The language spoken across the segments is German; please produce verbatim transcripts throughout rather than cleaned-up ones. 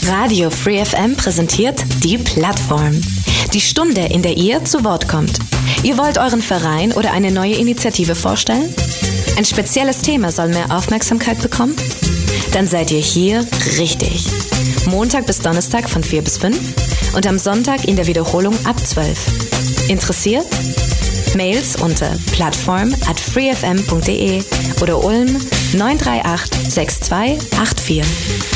Radio Free F M präsentiert die Plattform. Die Stunde, in der ihr zu Wort kommt. Ihr wollt euren Verein oder eine neue Initiative vorstellen? Ein spezielles Thema soll mehr Aufmerksamkeit bekommen? Dann seid ihr hier richtig. Montag bis Donnerstag von vier bis fünf und am Sonntag in der Wiederholung ab zwölf. Interessiert? Mails unter plattform at freefm.de oder Ulm neun drei acht sechs zwei acht vier.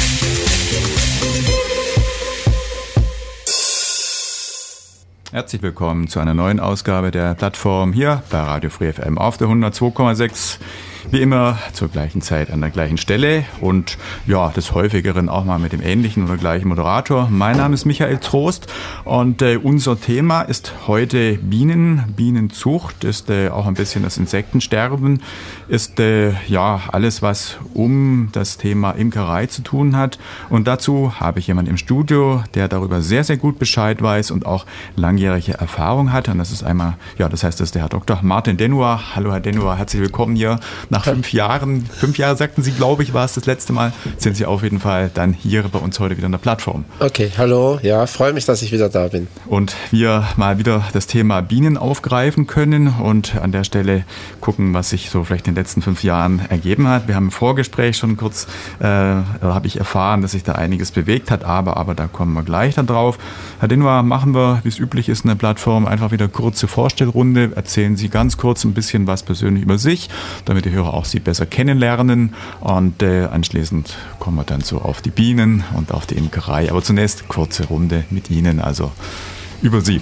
Herzlich willkommen zu einer neuen Ausgabe der Plattform hier bei Radio Free F M auf der hundertzwei Komma sechs. Wie immer zur gleichen Zeit an der gleichen Stelle und ja, des Häufigeren auch mal mit dem ähnlichen oder gleichen Moderator. Mein Name ist Michael Trost und äh, unser Thema ist heute Bienen, Bienenzucht, ist äh, auch ein bisschen das Insektensterben, ist äh, ja alles, was um das Thema Imkerei zu tun hat. Und dazu habe ich jemanden im Studio, der darüber sehr, sehr gut Bescheid weiß und auch langjährige Erfahrung hat. Und das ist einmal, ja, das heißt, das ist der Herr Doktor Martin Denouar. Hallo Herr Denouar, herzlich willkommen hier. Nach fünf Jahren, fünf Jahre sagten Sie, glaube ich, war es das letzte Mal, sind Sie auf jeden Fall dann hier bei uns heute wieder an der Plattform. Okay, hallo, ja, freue mich, dass ich wieder da bin. Und wir mal wieder das Thema Bienen aufgreifen können und an der Stelle gucken, was sich so vielleicht in den letzten fünf Jahren ergeben hat. Wir haben im Vorgespräch schon kurz, äh, habe ich erfahren, dass sich da einiges bewegt hat, aber, aber da kommen wir gleich dann drauf. Herr Denouar, machen wir, wie es üblich ist in der Plattform, einfach wieder kurze Vorstellrunde. Erzählen Sie ganz kurz ein bisschen was persönlich über sich, damit die Hörer auch Sie besser kennenlernen und äh, anschließend kommen wir dann so auf die Bienen und auf die Imkerei. Aber zunächst kurze Runde mit Ihnen, also über Sie.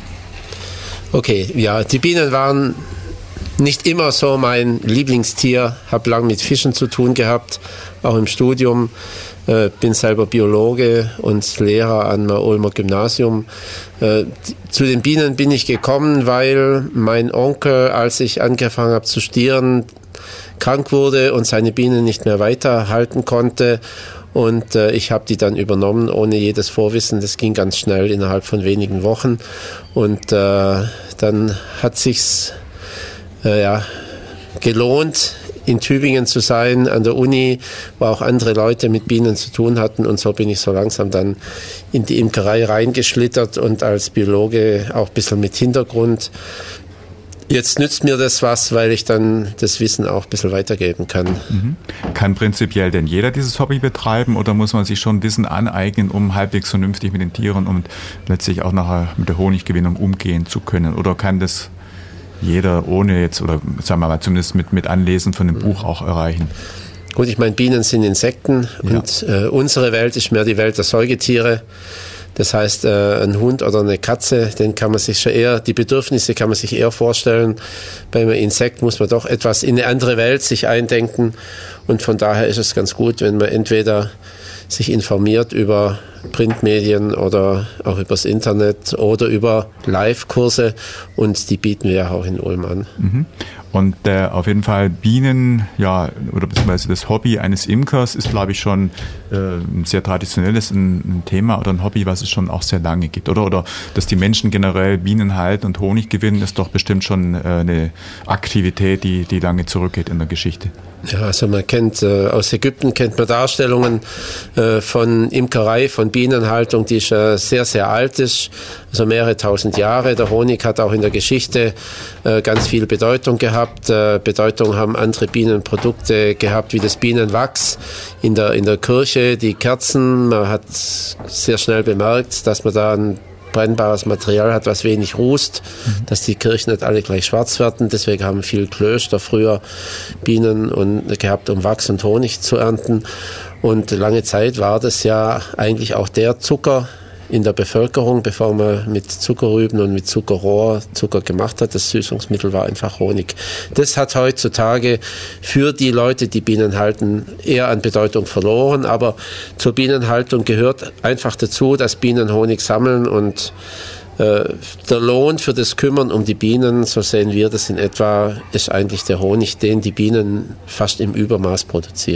Okay, ja, die Bienen waren nicht immer so mein Lieblingstier, habe lange mit Fischen zu tun gehabt, auch im Studium. Äh, bin selber Biologe und Lehrer an der Ulmer Gymnasium. Äh, zu den Bienen bin ich gekommen, weil mein Onkel, als ich angefangen habe zu studieren, krank wurde und seine Bienen nicht mehr weiterhalten konnte. Und äh, ich habe die dann übernommen, ohne jedes Vorwissen. Das ging ganz schnell, innerhalb von wenigen Wochen. Und äh, dann hat sich's äh, ja, gelohnt, in Tübingen zu sein, an der Uni, wo auch andere Leute mit Bienen zu tun hatten. Und so bin ich so langsam dann in die Imkerei reingeschlittert und als Biologe auch ein bisschen mit Hintergrund. Jetzt nützt mir das was, weil ich dann das Wissen auch ein bisschen weitergeben kann. Mhm. Kann prinzipiell denn jeder dieses Hobby betreiben oder muss man sich schon Wissen aneignen, um halbwegs vernünftig mit den Tieren und letztlich auch nachher mit der Honiggewinnung umgehen zu können? Oder kann das jeder ohne jetzt, oder sagen wir mal zumindest mit, mit Anlesen von dem Buch auch erreichen? Gut, ich meine, Bienen sind Insekten ja. und äh, unsere Welt ist mehr die Welt der Säugetiere. Das heißt, äh, ein Hund oder eine Katze, den kann man sich schon eher, die Bedürfnisse kann man sich eher vorstellen. Beim Insekt muss man doch etwas in eine andere Welt sich eindenken. Und von daher ist es ganz gut, wenn man entweder sich informiert über Printmedien oder auch übers Internet oder über Live-Kurse. Und die bieten wir ja auch in Ulm an. Mhm. Und äh, auf jeden Fall Bienen, ja, oder beziehungsweise das Hobby eines Imkers ist, glaube ich, schon äh, ein sehr traditionelles ein, ein Thema oder ein Hobby, was es schon auch sehr lange gibt. Oder, oder dass die Menschen generell Bienen halten und Honig gewinnen, ist doch bestimmt schon äh, eine Aktivität, die, die lange zurückgeht in der Geschichte. Ja, also man kennt, äh, aus Ägypten kennt man Darstellungen äh, von Imkerei, von Bienenhaltung, die schon äh, sehr, sehr alt ist, also mehrere tausend Jahre. Der Honig hat auch in der Geschichte äh, ganz viel Bedeutung gehabt. Äh, Bedeutung haben andere Bienenprodukte gehabt, wie das Bienenwachs in der, in der Kirche, die Kerzen. Man hat sehr schnell bemerkt, dass man da ein brennbares Material hat, was wenig rußt, mhm. dass die Kirchen nicht alle gleich schwarz werden. Deswegen haben viele Klöster früher Bienen und, gehabt, um Wachs und Honig zu ernten. Und lange Zeit war das ja eigentlich auch der Zucker in der Bevölkerung, bevor man mit Zuckerrüben und mit Zuckerrohr Zucker gemacht hat. Das Süßungsmittel war einfach Honig. Das hat heutzutage für die Leute, die Bienen halten, eher an Bedeutung verloren. Aber zur Bienenhaltung gehört einfach dazu, dass Bienen Honig sammeln und äh, der Lohn für das Kümmern um die Bienen, so sehen wir das in etwa, ist eigentlich der Honig, den die Bienen fast im Übermaß produzieren.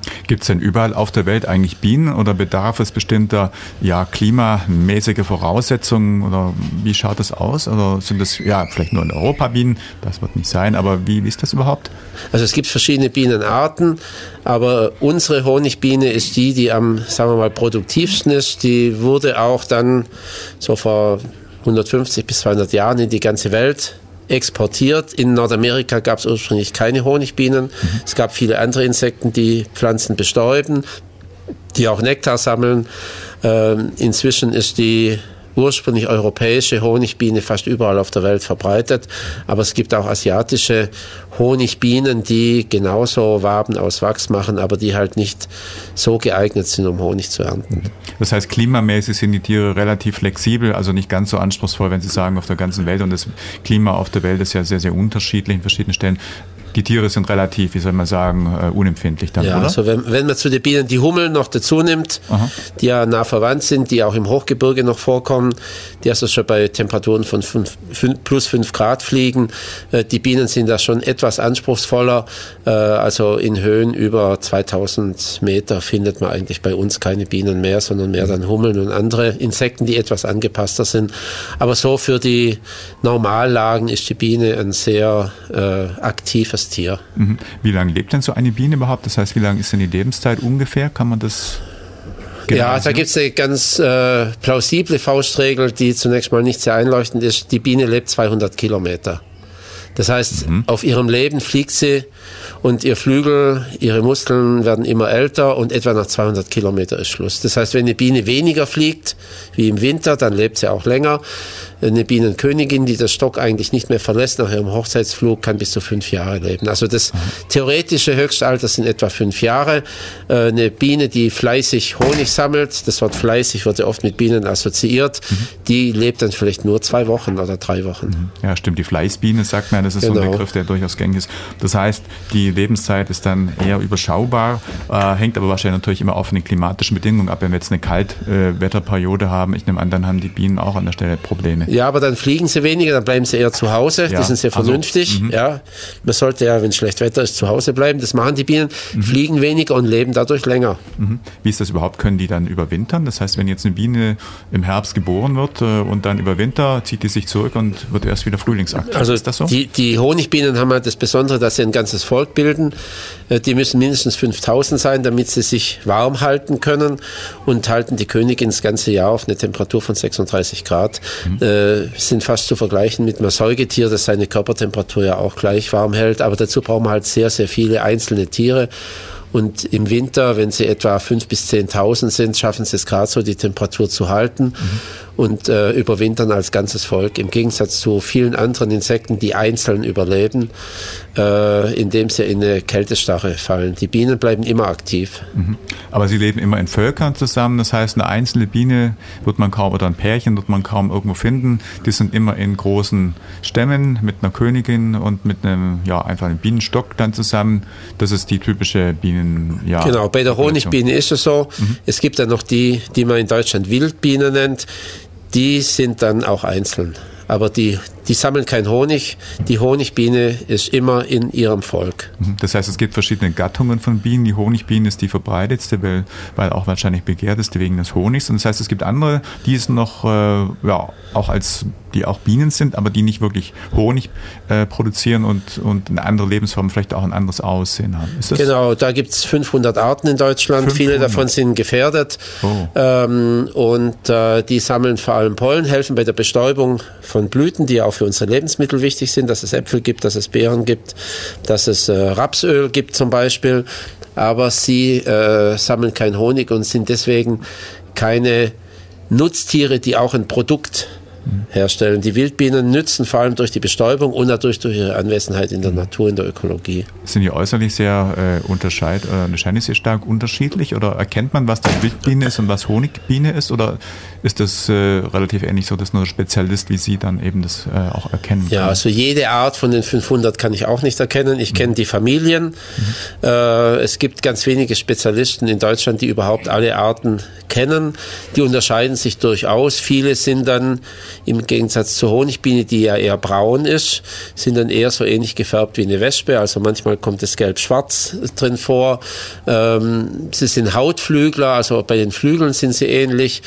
Gibt es denn überall auf der Welt eigentlich Bienen oder bedarf es bestimmter ja, klimamäßiger Voraussetzungen oder wie schaut das aus? Oder sind das ja vielleicht nur in Europa Bienen? Das wird nicht sein, aber wie, wie ist das überhaupt? Also es gibt verschiedene Bienenarten, aber unsere Honigbiene ist die, die am, sagen wir mal, produktivsten ist. Die wurde auch dann so vor hundertfünfzig bis zweihundert Jahren in die ganze Welt exportiert. In Nordamerika gab es ursprünglich keine Honigbienen. Mhm. Es gab viele andere Insekten, die Pflanzen bestäuben, die auch Nektar sammeln. Ähm, inzwischen ist die ursprünglich europäische Honigbiene fast überall auf der Welt verbreitet, aber es gibt auch asiatische Honigbienen, die genauso Waben aus Wachs machen, aber die halt nicht so geeignet sind, um Honig zu ernten. Das heißt, klimamäßig sind die Tiere relativ flexibel, also nicht ganz so anspruchsvoll, wenn Sie sagen, auf der ganzen Welt, und das Klima auf der Welt ist ja sehr, sehr unterschiedlich in verschiedenen Stellen. Die Tiere sind relativ, wie soll man sagen, uh, unempfindlich dann, ja, oder? Also wenn, wenn man zu den Bienen die Hummeln noch dazu nimmt, Aha. die ja nah verwandt sind, die auch im Hochgebirge noch vorkommen, die also schon bei Temperaturen von fünf, fünf, plus fünf Grad fliegen. Äh, die Bienen sind da schon etwas anspruchsvoller. Äh, also in Höhen über zweitausend Meter findet man eigentlich bei uns keine Bienen mehr, sondern mehr dann Hummeln und andere Insekten, die etwas angepasster sind. Aber so für die Normallagen ist die Biene ein sehr äh, aktives Tier. Mhm. Wie lange lebt denn so eine Biene überhaupt? Das heißt, wie lange ist denn die Lebenszeit ungefähr? Kann man das genau Ja, da gibt es eine ganz äh, plausible Faustregel, die zunächst mal nicht sehr einleuchtend ist. Die Biene lebt zweihundert Kilometer. Das heißt, mhm. auf ihrem Leben fliegt sie und ihr Flügel, ihre Muskeln werden immer älter und etwa nach zweihundert Kilometer ist Schluss. Das heißt, wenn eine Biene weniger fliegt, wie im Winter, dann lebt sie auch länger. Eine Bienenkönigin, die das Stock eigentlich nicht mehr verlässt nach ihrem Hochzeitsflug, kann bis zu fünf Jahre leben. Also das theoretische Höchstalter sind etwa fünf Jahre. Eine Biene, die fleißig Honig sammelt, das Wort fleißig wird ja oft mit Bienen assoziiert, mhm. die lebt dann vielleicht nur zwei Wochen oder drei Wochen. Ja, stimmt. Die Fleißbiene, sagt man, das ist genau. so ein Begriff, der durchaus gängig ist. Das heißt, die Lebenszeit ist dann eher überschaubar, äh, hängt aber wahrscheinlich natürlich immer auch von den klimatischen Bedingungen ab. Wenn wir jetzt eine Kaltwetterperiode äh, haben, ich nehme an, dann haben die Bienen auch an der Stelle Probleme. Ja, aber dann fliegen sie weniger, dann bleiben sie eher zu Hause. Ja, die sind sehr vernünftig. Also, ja, man sollte ja, wenn schlecht Wetter ist, zu Hause bleiben. Das machen die Bienen, mhm. fliegen weniger und leben dadurch länger. Mhm. Wie ist das überhaupt? Können die dann überwintern? Das heißt, wenn jetzt eine Biene im Herbst geboren wird äh, und dann über Winter zieht die sich zurück und wird erst wieder frühlingsaktiv. Also ist das so? Die, die Honigbienen haben halt das Besondere, dass sie ein ganzes Volk bilden. Äh, die müssen mindestens fünftausend sein, damit sie sich warm halten können und halten die Königin das ganze Jahr auf eine Temperatur von sechsunddreißig Grad. Mhm. Äh, sind fast zu vergleichen mit einem Säugetier, das seine Körpertemperatur ja auch gleich warm hält. Aber dazu brauchen wir halt sehr, sehr viele einzelne Tiere. Und im Winter, wenn sie etwa fünf bis zehntausend sind, schaffen sie es gerade so, die Temperatur zu halten mhm. und äh, überwintern als ganzes Volk. Im Gegensatz zu vielen anderen Insekten, die einzeln überleben, äh, indem sie in eine Kältestarre fallen. Die Bienen bleiben immer aktiv. Mhm. Aber sie leben immer in Völkern zusammen. Das heißt, eine einzelne Biene wird man kaum, oder ein Pärchen wird man kaum irgendwo finden. Die sind immer in großen Stämmen mit einer Königin und mit einem, ja, einfach einem Bienenstock dann zusammen. Das ist die typische Biene. Ja, genau, bei der Honigbiene ist es so. Mhm. Es gibt dann noch die, die man in Deutschland Wildbiene nennt. Die sind dann auch einzeln. Aber die, die sammeln keinen Honig. Die Honigbiene ist immer in ihrem Volk. Das heißt, es gibt verschiedene Gattungen von Bienen. Die Honigbiene ist die verbreitetste, weil, weil auch wahrscheinlich begehrteste wegen des Honigs. Und das heißt, es gibt andere, die es noch, äh, ja, auch als, die auch Bienen sind, aber die nicht wirklich Honig äh, produzieren und, und eine andere Lebensform, vielleicht auch ein anderes Aussehen haben. Ist das? Genau, da gibt es fünfhundert Arten in Deutschland. fünfhundert. Viele davon sind gefährdet. Oh. Ähm, und äh, die sammeln vor allem Pollen, helfen bei der Bestäubung von Blüten, die auch für unsere Lebensmittel wichtig sind, dass es Äpfel gibt, dass es Beeren gibt, dass es äh, Rapsöl gibt zum Beispiel. Aber sie äh, sammeln keinen Honig und sind deswegen keine Nutztiere, die auch ein Produkt herstellen. Die Wildbienen nützen vor allem durch die Bestäubung und natürlich durch ihre Anwesenheit in der Natur, in der Ökologie. Sind die äußerlich sehr äh, unterscheid, äh, wahrscheinlich sehr stark unterschiedlich, oder erkennt man, was die Wildbiene ist und was Honigbiene ist, oder ist das äh, relativ ähnlich so, dass nur ein Spezialist wie Sie dann eben das äh, auch erkennen kann? Ja, also jede Art von den fünfhundert kann ich auch nicht erkennen. Ich mhm. kenne die Familien. Mhm. Äh, es gibt ganz wenige Spezialisten in Deutschland, die überhaupt alle Arten kennen. Die unterscheiden sich durchaus. Viele sind dann Im Gegensatz zur Honigbiene, die ja eher braun ist, sind dann eher so ähnlich gefärbt wie eine Wespe. Also manchmal kommt es gelb-schwarz drin vor. Ähm, sie sind Hautflügler, also bei den Flügeln sind sie ähnlich.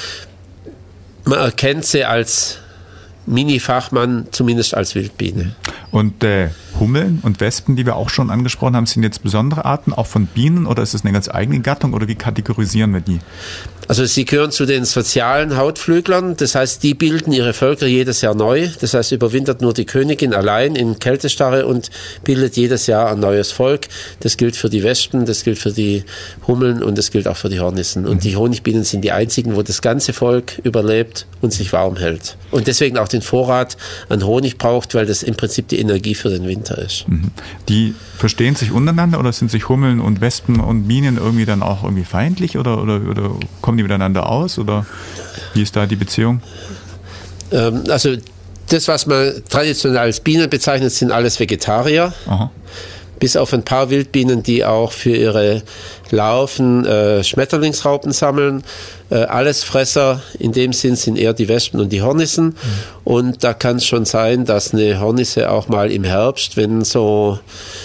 Man erkennt sie als Mini-Fachmann, zumindest als Wildbiene. Und äh, Hummeln und Wespen, die wir auch schon angesprochen haben, sind jetzt besondere Arten auch von Bienen oder ist es eine ganz eigene Gattung oder wie kategorisieren wir die? Also sie gehören zu den sozialen Hautflüglern, das heißt, die bilden ihre Völker jedes Jahr neu. Das heißt, überwintert nur die Königin allein in Kältestarre und bildet jedes Jahr ein neues Volk. Das gilt für die Wespen, das gilt für die Hummeln und das gilt auch für die Hornissen. Und die Honigbienen sind die einzigen, wo das ganze Volk überlebt und sich warm hält. Und deswegen auch den Vorrat an Honig braucht, weil das im Prinzip die Energie für den Winter ist. Die verstehen sich untereinander oder sind sich Hummeln und Wespen und Bienen irgendwie dann auch irgendwie feindlich oder, oder, oder kommen die miteinander aus oder wie ist da die Beziehung? Ähm, also das, was man traditionell als Bienen bezeichnet, sind alles Vegetarier. Aha. Bis auf ein paar Wildbienen, die auch für ihre Larven äh, Schmetterlingsraupen sammeln. Äh, Allesfresser in dem Sinn sind eher die Wespen und die Hornissen. Mhm. Und da kann es schon sein, dass eine Hornisse auch mal im Herbst, wenn so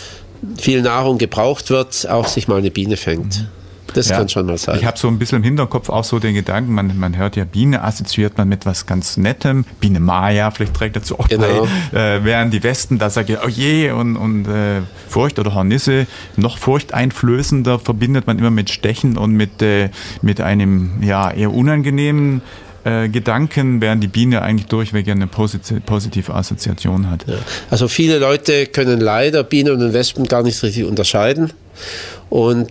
viel Nahrung gebraucht wird, auch sich mal eine Biene fängt. Mhm. Das ja, kann schon mal sein. Ich habe so ein bisschen im Hinterkopf auch so den Gedanken, man, man hört ja Biene, assoziiert man mit was ganz Nettem. Biene Maya, vielleicht trägt dazu auch genau. bei. Äh, während die Westen, da sagt ihr, oh je, und, und äh, Furcht oder Hornisse, noch furchteinflößender verbindet man immer mit Stechen und mit, äh, mit einem ja eher unangenehmen äh, Gedanken, während die Biene eigentlich durchweg eine positive, positive Assoziation hat. Ja. Also viele Leute können leider Bienen und Wespen gar nicht richtig unterscheiden. Und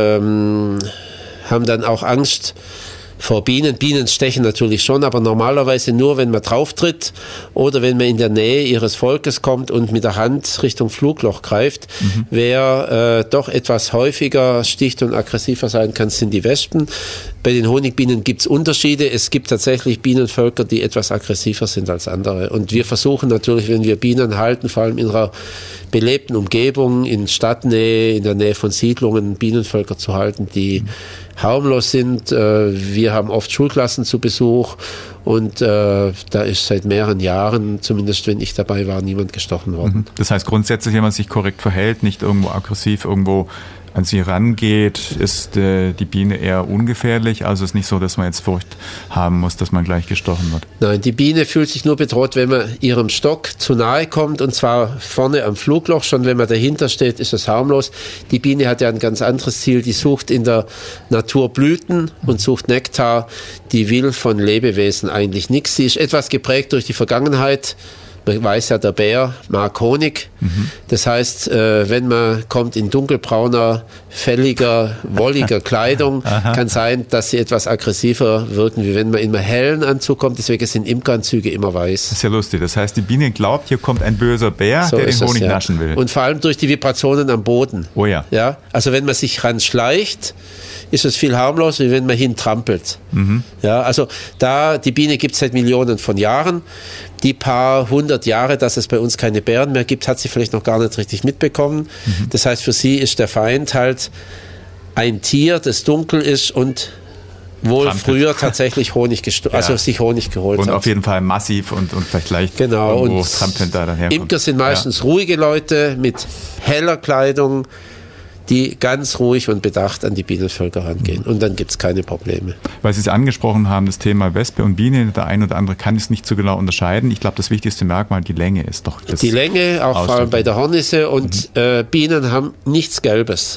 ähm, haben dann auch Angst vor Bienen. Bienen stechen natürlich schon, aber normalerweise nur, wenn man drauf tritt oder wenn man in der Nähe ihres Volkes kommt und mit der Hand Richtung Flugloch greift. Mhm. Wer äh, doch etwas häufiger sticht und aggressiver sein kann, sind die Wespen. Bei den Honigbienen gibt es Unterschiede. Es gibt tatsächlich Bienenvölker, die etwas aggressiver sind als andere. Und wir versuchen natürlich, wenn wir Bienen halten, vor allem in einer belebten Umgebung, in Stadtnähe, in der Nähe von Siedlungen, Bienenvölker zu halten, die harmlos sind. Wir haben oft Schulklassen zu Besuch und äh, da ist seit mehreren Jahren, zumindest wenn ich dabei war, niemand gestochen worden. Das heißt grundsätzlich, wenn man sich korrekt verhält, nicht irgendwo aggressiv irgendwo an sie rangeht, ist äh, die Biene eher ungefährlich. Also es ist nicht so, dass man jetzt Furcht haben muss, dass man gleich gestochen wird. Nein, die Biene fühlt sich nur bedroht, wenn man ihrem Stock zu nahe kommt, und zwar vorne am Flugloch. Schon wenn man dahinter steht, ist es harmlos. Die Biene hat ja ein ganz anderes Ziel. Die sucht in der Natur Blüten und sucht Nektar. Die will von Lebewesen eigentlich nichts. Sie ist etwas geprägt durch die Vergangenheit. Man weiß ja, der Bär mag Honig. Mhm. Das heißt, äh, wenn man kommt in dunkelbrauner, fälliger, wolliger Kleidung, kann sein, dass sie etwas aggressiver wirken, wie wenn man in einem hellen Anzug kommt. Deswegen sind Imkeranzüge immer weiß. Das ist ja lustig. Das heißt, die Biene glaubt, hier kommt ein böser Bär, so der den Honig es, ja. naschen will. Und vor allem durch die Vibrationen am Boden. Oh ja. Ja? Also wenn man sich ranschleicht, ist es viel harmlos, wie wenn man hintrampelt. Mhm. Ja, also da, die Biene gibt es seit Millionen von Jahren. Die paar hundert Jahre, dass es bei uns keine Bären mehr gibt, hat sie vielleicht noch gar nicht richtig mitbekommen. Mhm. Das heißt, für sie ist der Feind halt ein Tier, das dunkel ist und wohl Trampelt. früher tatsächlich Honig gesto- ja. also sich Honig geholt und hat. Und auf jeden Fall massiv und, und vielleicht leicht genau. irgendwo trampelnd da daherkommt. Imker sind meistens ja. ruhige Leute mit heller Kleidung, die ganz ruhig und bedacht an die Bienenvölker rangehen. Und dann gibt es keine Probleme. Weil Sie es angesprochen haben, das Thema Wespe und Biene, der eine oder andere kann es nicht so genau unterscheiden. Ich glaube, das wichtigste Merkmal, die Länge ist doch das. Die Länge, auch vor allem bei der Hornisse. Und mhm. äh, Bienen haben nichts Gelbes.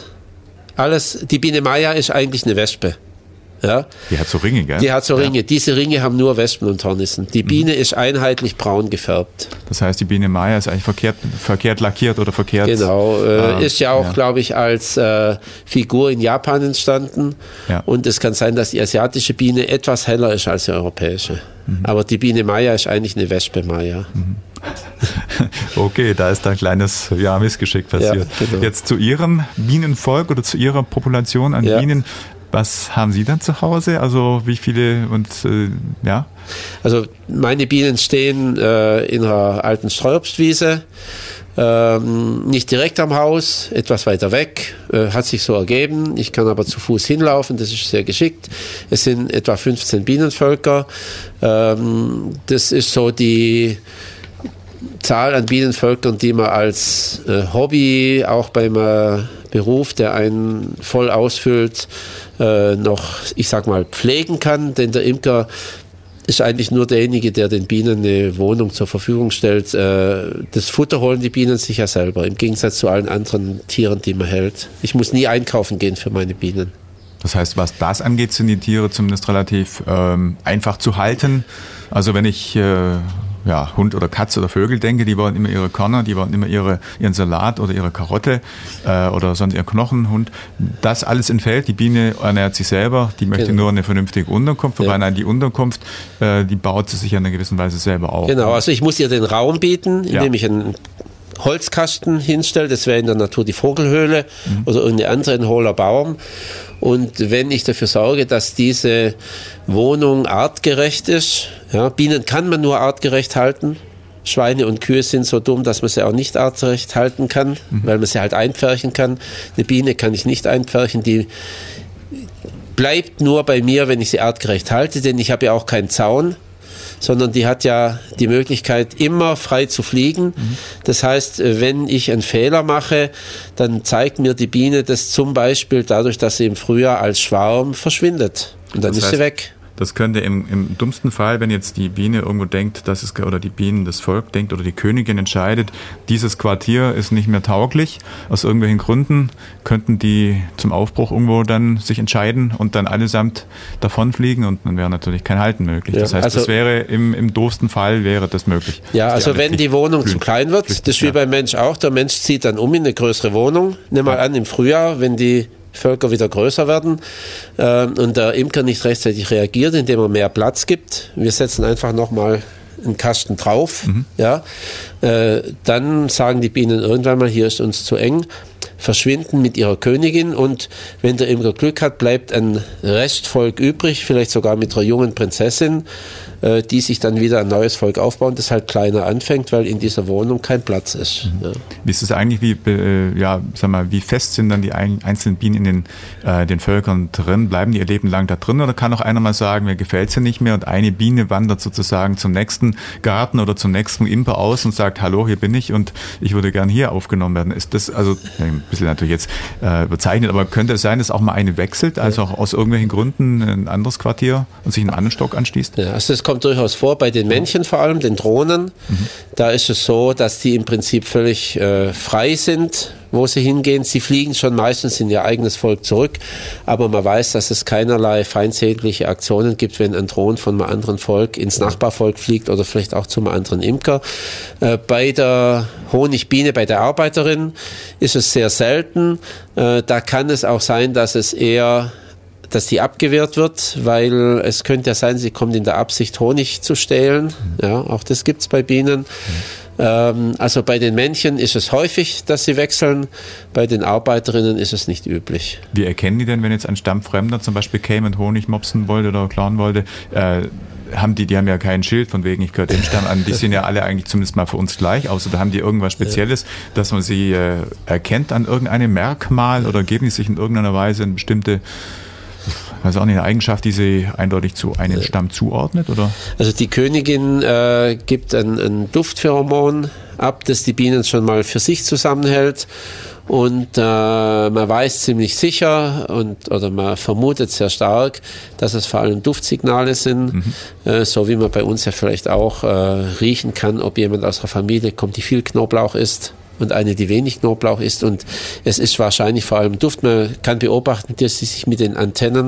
Alles, die Biene Maya ist eigentlich eine Wespe. Ja? Die hat so Ringe, gell? Die hat so Ringe. Ja. Diese Ringe haben nur Wespen und Hornissen. Die Biene mhm. ist einheitlich braun gefärbt. Das heißt, die Biene Maya ist eigentlich verkehrt, verkehrt lackiert oder verkehrt... Genau. Äh, äh, ist ja auch, ja. glaube ich, als äh, Figur in Japan entstanden. Ja. Und es kann sein, dass die asiatische Biene etwas heller ist als die europäische. Mhm. Aber die Biene Maya ist eigentlich eine Wespe Maya. Mhm. Okay, da ist da ein kleines ja, Missgeschick passiert. Ja, genau. Jetzt zu Ihrem Bienenvolk oder zu Ihrer Population an ja. Bienen. Was haben Sie dann zu Hause? Also wie viele und äh, ja? Also meine Bienen stehen äh, in einer alten Streuobstwiese. Ähm, nicht direkt am Haus, etwas weiter weg, äh, hat sich so ergeben. Ich kann aber zu Fuß hinlaufen, das ist sehr geschickt. Es sind etwa fünfzehn Bienenvölker. Ähm, das ist so die Zahl an Bienenvölkern, die man als äh, Hobby, auch beim äh, Beruf, der einen voll ausfüllt, äh, noch, ich sag mal, pflegen kann. Denn der Imker ist eigentlich nur derjenige, der den Bienen eine Wohnung zur Verfügung stellt. Das Futter holen die Bienen sich ja selber, im Gegensatz zu allen anderen Tieren, die man hält. Ich muss nie einkaufen gehen für meine Bienen. Das heißt, was das angeht, sind die Tiere zumindest relativ ähm, einfach zu halten. Also wenn ich äh, ja, Hund oder Katze oder Vögel denke, die wollen immer ihre Körner, die wollen immer ihre, ihren Salat oder ihre Karotte äh, oder sonst ihren Knochenhund. Das alles entfällt. Die Biene ernährt sich selber, die möchte genau. nur eine vernünftige Unterkunft. Wobei ja. die Unterkunft, äh, die baut sie sich in einer gewissen Weise selber auf. Genau, also ich muss ihr den Raum bieten, indem ja. ich einen Holzkasten hinstelle. Das wäre in der Natur die Vogelhöhle mhm. oder irgendeine andere, ein hohler Baum. Und wenn ich dafür sorge, dass diese Wohnung artgerecht ist, ja, Bienen kann man nur artgerecht halten. Schweine und Kühe sind so dumm, dass man sie auch nicht artgerecht halten kann, mhm. weil man sie halt einpferchen kann. Eine Biene kann ich nicht einpferchen, die bleibt nur bei mir, wenn ich sie artgerecht halte, denn ich habe ja auch keinen Zaun, sondern die hat ja die Möglichkeit, immer frei zu fliegen. Mhm. Das heißt, wenn ich einen Fehler mache, dann zeigt mir die Biene das zum Beispiel dadurch, dass sie im Frühjahr als Schwarm verschwindet. Und dann das ist heißt, sie weg. Das könnte im, im dummsten Fall, wenn jetzt die Biene irgendwo denkt, dass es, oder die Bienen, das Volk denkt oder die Königin entscheidet, dieses Quartier ist nicht mehr tauglich, aus irgendwelchen Gründen, könnten die zum Aufbruch irgendwo dann sich entscheiden und dann allesamt davonfliegen und dann wäre natürlich kein Halten möglich. Ja, das heißt, also, das wäre im, im doofsten Fall wäre das möglich. Ja, also die wenn Pflicht, die Wohnung Pflicht, zu klein wird, Pflicht, das ist wie ja. beim Mensch auch, der Mensch zieht dann um in eine größere Wohnung. Nimm mal ja. an, im Frühjahr, wenn die Völker wieder größer werden äh, und der Imker nicht rechtzeitig reagiert, indem er mehr Platz gibt. Wir setzen einfach nochmal einen Kasten drauf. Mhm. Ja, äh, dann sagen die Bienen irgendwann mal, hier ist uns zu eng, verschwinden mit ihrer Königin und wenn der Imker Glück hat, bleibt ein Restvolk übrig, vielleicht sogar mit einer jungen Prinzessin, äh, die sich dann wieder ein neues Volk aufbauen, das halt kleiner anfängt, weil in dieser Wohnung kein Platz ist. Mhm. Ja. Wie ist es eigentlich, wie, äh, ja, sag mal, wie fest sind dann die ein, einzelnen Bienen in den, äh, den Völkern drin? Bleiben die ihr Leben lang da drin oder kann auch einer mal sagen, mir gefällt sie nicht mehr und eine Biene wandert sozusagen zum nächsten Garten oder zum nächsten Imker aus und sagt, hallo, hier bin ich und ich würde gern hier aufgenommen werden. Ist das, also ein bisschen natürlich jetzt äh, überzeichnet, aber könnte es sein, dass auch mal eine wechselt, also auch aus irgendwelchen Gründen ein anderes Quartier und sich einen anderen Stock anschließt? Ja, also es kommt durchaus vor, bei den Männchen vor allem, den Drohnen, mhm. da ist es so, dass die im Prinzip völlig äh, frei sind, wo sie hingehen. Sie fliegen schon meistens in ihr eigenes Volk zurück, aber man weiß, dass es keinerlei feindsägliche Aktionen gibt, wenn ein Drohnen von einem anderen Volk ins Nachbarvolk fliegt oder vielleicht auch zum anderen Imker. Äh, bei der Honigbiene, bei der Arbeiterin ist es sehr selten. Äh, da kann es auch sein, dass es eher dass die abgewehrt wird, weil es könnte ja sein, sie kommt in der Absicht, Honig zu stehlen. Ja, auch das gibt es bei Bienen. Mhm. Ähm, also bei den Männchen ist es häufig, dass sie wechseln, bei den Arbeiterinnen ist es nicht üblich. Wie erkennen die denn, wenn jetzt ein Stammfremder zum Beispiel käme und Honig mopsen wollte oder klauen wollte, äh, haben die, die haben ja kein Schild von wegen, ich gehöre dem Stamm an, die sind ja alle eigentlich zumindest mal für uns gleich aus, oder haben die irgendwas Spezielles, ja. dass man sie äh, erkennt an irgendeinem Merkmal oder geben die sich in irgendeiner Weise eine bestimmte Also auch eine Eigenschaft, die sie eindeutig zu einem Stamm zuordnet, oder? Also die Königin äh, gibt ein, ein Duftpheromon ab, das die Bienen schon mal für sich zusammenhält. Und äh, man weiß ziemlich sicher und oder man vermutet sehr stark, dass es vor allem Duftsignale sind, mhm. äh, so wie man bei uns ja vielleicht auch äh, riechen kann, ob jemand aus einer Familie kommt, die viel Knoblauch isst und eine, die wenig Knoblauch isst. Und es ist wahrscheinlich vor allem Duft. Man kann beobachten, dass sie sich mit den Antennen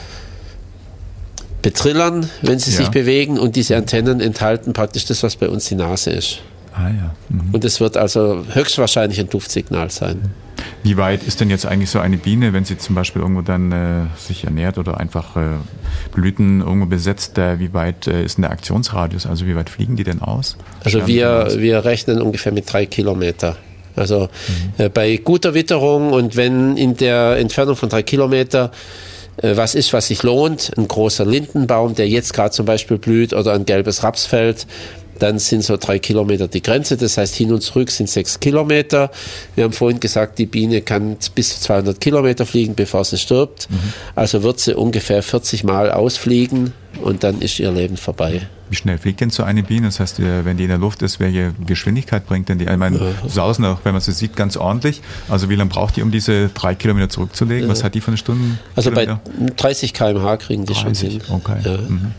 betrillern, wenn sie ja. sich bewegen. Und diese Antennen enthalten praktisch das, was bei uns die Nase ist. Ah, ja. Mhm. Und es wird also höchstwahrscheinlich ein Duftsignal sein. Wie weit ist denn jetzt eigentlich so eine Biene, wenn sie zum Beispiel irgendwo dann äh, sich ernährt oder einfach äh, Blüten irgendwo besetzt, äh, wie weit äh, ist denn der Aktionsradius? Also wie weit fliegen die denn aus? Also wir, aus? wir rechnen ungefähr mit drei Kilometer. Also mhm. äh, bei guter Witterung und wenn in der Entfernung von drei Kilometer äh, was ist, was sich lohnt, ein großer Lindenbaum, der jetzt gerade zum Beispiel blüht oder ein gelbes Rapsfeld, dann sind so drei Kilometer die Grenze. Das heißt, hin und zurück sind sechs Kilometer. Wir haben vorhin gesagt, die Biene kann bis zu zweihundert Kilometer fliegen, bevor sie stirbt. Mhm. Also wird sie ungefähr vierzig Mal ausfliegen und dann ist ihr Leben vorbei. Wie schnell fliegt denn so eine Biene? Das heißt, wenn die in der Luft ist, welche Geschwindigkeit bringt denn die? Ich meine, ja. sausen auch, wenn man sie sieht, ganz ordentlich. Also wie lange braucht die, um diese drei Kilometer zurückzulegen? Was hat die für eine Stunde? Also bei dreißig Kilometer pro Stunde kriegen die dreißig, schon hin. Okay. Ja. Mhm.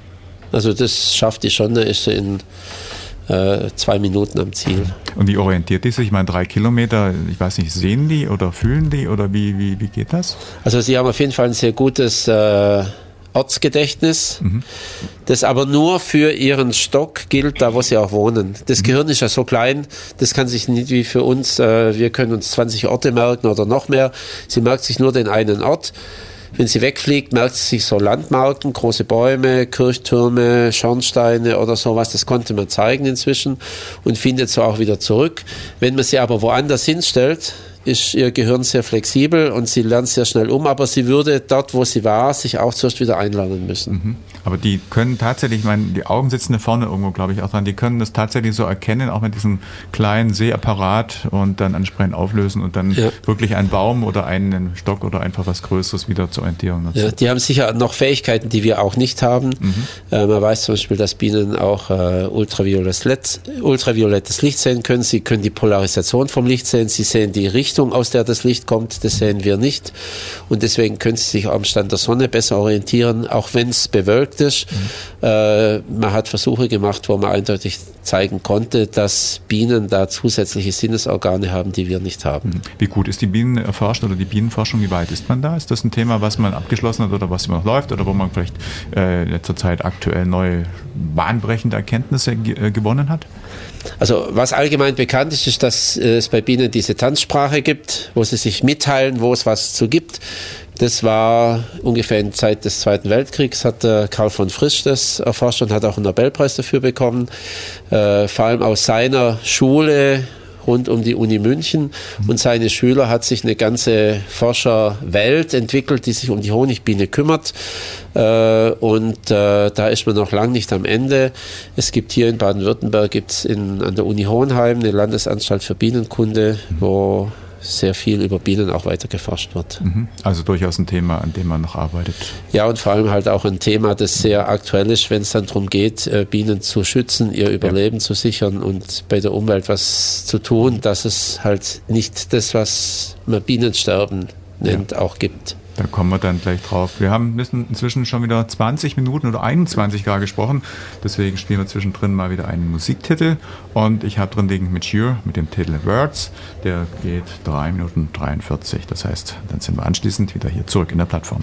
Also das schafft die schon, da ist sie in äh, zwei Minuten am Ziel. Und wie orientiert die sich? Ich meine, drei Kilometer, ich weiß nicht, sehen die oder fühlen die oder wie, wie, wie geht das? Also sie haben auf jeden Fall ein sehr gutes äh, Ortsgedächtnis, mhm. das aber nur für ihren Stock gilt, da wo sie auch wohnen. Das mhm. Gehirn ist ja so klein, das kann sich nicht wie für uns, äh, wir können uns zwanzig Orte merken oder noch mehr. Sie merkt sich nur den einen Ort. Wenn sie wegfliegt, merkt sie sich so Landmarken, große Bäume, Kirchtürme, Schornsteine oder sowas. Das konnte man zeigen inzwischen und findet so auch wieder zurück. Wenn man sie aber woanders hinstellt, ist ihr Gehirn sehr flexibel und sie lernt sehr schnell um, aber sie würde dort, wo sie war, sich auch zuerst wieder einlernen müssen. Mhm. Aber die können tatsächlich, ich meine, die Augen sitzen da vorne irgendwo, glaube ich, auch dran, die können das tatsächlich so erkennen, auch mit diesem kleinen Sehapparat und dann entsprechend auflösen und dann ja. wirklich einen Baum oder einen Stock oder einfach was Größeres wieder zur Orientierung nutzen. Ja, die haben sicher noch Fähigkeiten, die wir auch nicht haben. Mhm. Äh, man weiß zum Beispiel, dass Bienen auch äh, ultraviolettes, ultraviolettes Licht sehen können. Sie können die Polarisation vom Licht sehen, sie sehen die Richtung, aus der das Licht kommt, das sehen wir nicht. Und deswegen können sie sich am Stand der Sonne besser orientieren, auch wenn es bewölkt ist. Mhm. Äh, man hat Versuche gemacht, wo man eindeutig zeigen konnte, dass Bienen da zusätzliche Sinnesorgane haben, die wir nicht haben. Wie gut ist die Bienenerforschung oder die Bienenforschung? Wie weit ist man da? Ist das ein Thema, was man abgeschlossen hat oder was immer noch läuft oder wo man vielleicht äh, in letzter Zeit aktuell neue bahnbrechende Erkenntnisse ge- äh, gewonnen hat? Also was allgemein bekannt ist, ist, dass es bei Bienen diese Tanzsprache gibt, wo sie sich mitteilen, wo es was zu gibt. Das war ungefähr in der Zeit des Zweiten Weltkriegs, hat äh, Karl von Frisch das erforscht und hat auch einen Nobelpreis dafür bekommen. Äh, vor allem aus seiner Schule rund um die Uni München und seine Schüler hat sich eine ganze Forscherwelt entwickelt, die sich um die Honigbiene kümmert. Äh, und äh, da ist man noch lange nicht am Ende. Es gibt hier in Baden-Württemberg gibt's in, an der Uni Hohenheim eine Landesanstalt für Bienenkunde, wo sehr viel über Bienen auch weiter geforscht wird. Also durchaus ein Thema, an dem man noch arbeitet. Ja, und vor allem halt auch ein Thema, das sehr aktuell ist, wenn es dann darum geht, Bienen zu schützen, ihr Überleben ja. zu sichern und bei der Umwelt was zu tun, dass es halt nicht das, was man Bienensterben nennt, ja. auch gibt. Da kommen wir dann gleich drauf. Wir haben müssen inzwischen schon wieder zwanzig Minuten oder einundzwanzig gar gesprochen. Deswegen spielen wir zwischendrin mal wieder einen Musiktitel. Und ich habe drin liegen Mature mit dem Titel Words. Der geht drei Minuten dreiundvierzig. Das heißt, dann sind wir anschließend wieder hier zurück in der Plattform.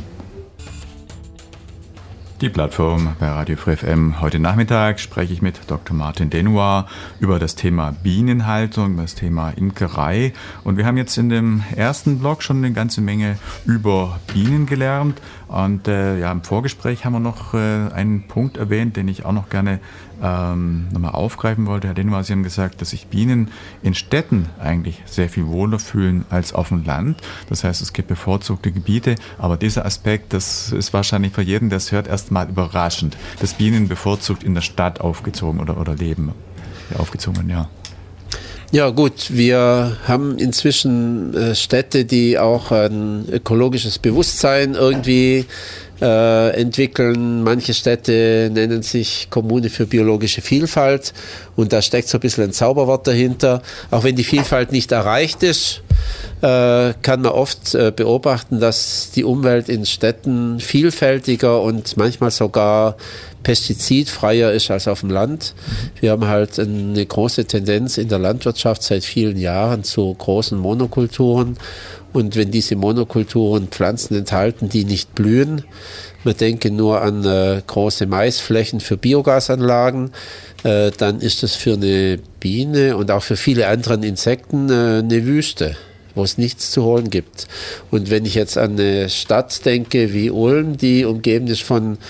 Die Plattform bei Radio Free F M. Heute Nachmittag spreche ich mit Doktor Martin Denoir über das Thema Bienenhaltung, das Thema Imkerei. Und wir haben jetzt in dem ersten Blog schon eine ganze Menge über Bienen gelernt. Und äh, ja, im Vorgespräch haben wir noch äh, einen Punkt erwähnt, den ich auch noch gerne ähm, nochmal aufgreifen wollte. Herr Denoir, Sie haben gesagt, dass sich Bienen in Städten eigentlich sehr viel wohler fühlen als auf dem Land. Das heißt, es gibt bevorzugte Gebiete. Aber dieser Aspekt, das ist wahrscheinlich für jeden, der es hört, erst mal überraschend, dass Bienen bevorzugt in der Stadt aufgezogen oder, oder leben. Ja, aufgezogen, ja. Ja gut, wir haben inzwischen äh, Städte, die auch ein ökologisches Bewusstsein irgendwie äh, entwickeln. Manche Städte nennen sich Kommune für biologische Vielfalt und da steckt so ein bisschen ein Zauberwort dahinter. Auch wenn die Vielfalt nicht erreicht ist, äh, kann man oft äh, beobachten, dass die Umwelt in Städten vielfältiger und manchmal sogar pestizidfreier ist als auf dem Land. Wir haben halt eine große Tendenz in der Landwirtschaft seit vielen Jahren zu großen Monokulturen. Und wenn diese Monokulturen Pflanzen enthalten, die nicht blühen, man denke nur an äh, große Maisflächen für Biogasanlagen, äh, dann ist das für eine Biene und auch für viele andere Insekten äh, eine Wüste, wo es nichts zu holen gibt. Und wenn ich jetzt an eine Stadt denke wie Ulm, die umgeben ist von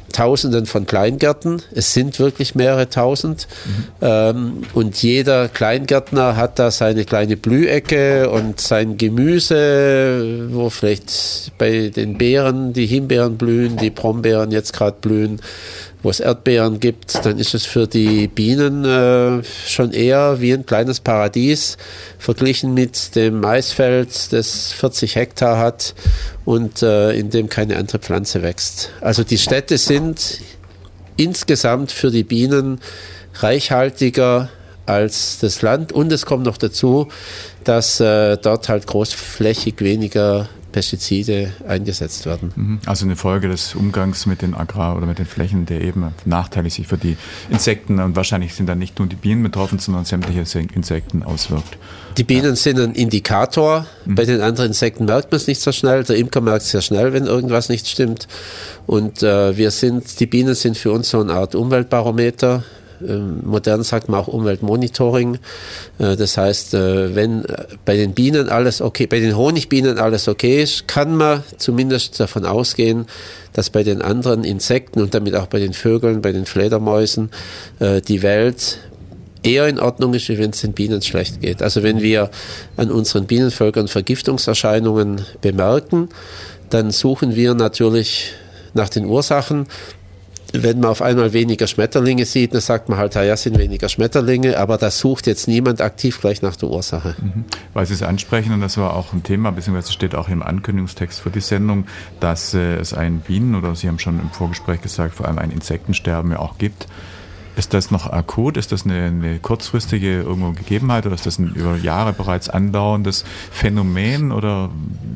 Tausenden von Kleingärten. Es sind wirklich mehrere tausend. Mhm. Ähm, und jeder Kleingärtner hat da seine kleine Blühecke und sein Gemüse, wo vielleicht bei den Beeren die Himbeeren blühen, die Brombeeren jetzt gerade blühen, wo es Erdbeeren gibt. Dann ist es für die Bienen äh, schon eher wie ein kleines Paradies, verglichen mit dem Maisfeld, das vierzig Hektar hat und äh, in dem keine andere Pflanze wächst. Also die Städte sind insgesamt für die Bienen reichhaltiger als das Land, und es kommt noch dazu, dass äh, dort halt großflächig weniger Pestizide eingesetzt werden. Also eine Folge des Umgangs mit den Agrar- oder mit den Flächen, der eben nachteilig sich für die Insekten, und wahrscheinlich sind dann nicht nur die Bienen betroffen, sondern sämtliche Insekten auswirkt. Die Bienen sind ein Indikator. Mhm. Bei den anderen Insekten merkt man es nicht so schnell. Der Imker merkt es sehr schnell, wenn irgendwas nicht stimmt. Und äh, wir sind, die Bienen sind für uns so eine Art Umweltbarometer. Ähm, modern sagt man auch Umweltmonitoring. Äh, das heißt, äh, wenn bei den Bienen alles okay, bei den Honigbienen alles okay ist, kann man zumindest davon ausgehen, dass bei den anderen Insekten und damit auch bei den Vögeln, bei den Fledermäusen äh, die Welt eher in Ordnung ist, wie wenn es den Bienen schlecht geht. Also wenn wir an unseren Bienenvölkern Vergiftungserscheinungen bemerken, dann suchen wir natürlich nach den Ursachen. Wenn man auf einmal weniger Schmetterlinge sieht, dann sagt man halt, ja, es sind weniger Schmetterlinge, aber da sucht jetzt niemand aktiv gleich nach der Ursache. Mhm. Weil Sie es ansprechen, und das war auch ein Thema, beziehungsweise steht auch im Ankündigungstext für die Sendung, dass äh, es ein Bienen, oder Sie haben schon im Vorgespräch gesagt, vor allem ein Insektensterben ja auch gibt. Ist das noch akut? Ist das eine, eine kurzfristige irgendwo Gegebenheit, oder ist das ein über Jahre bereits andauerndes Phänomen, oder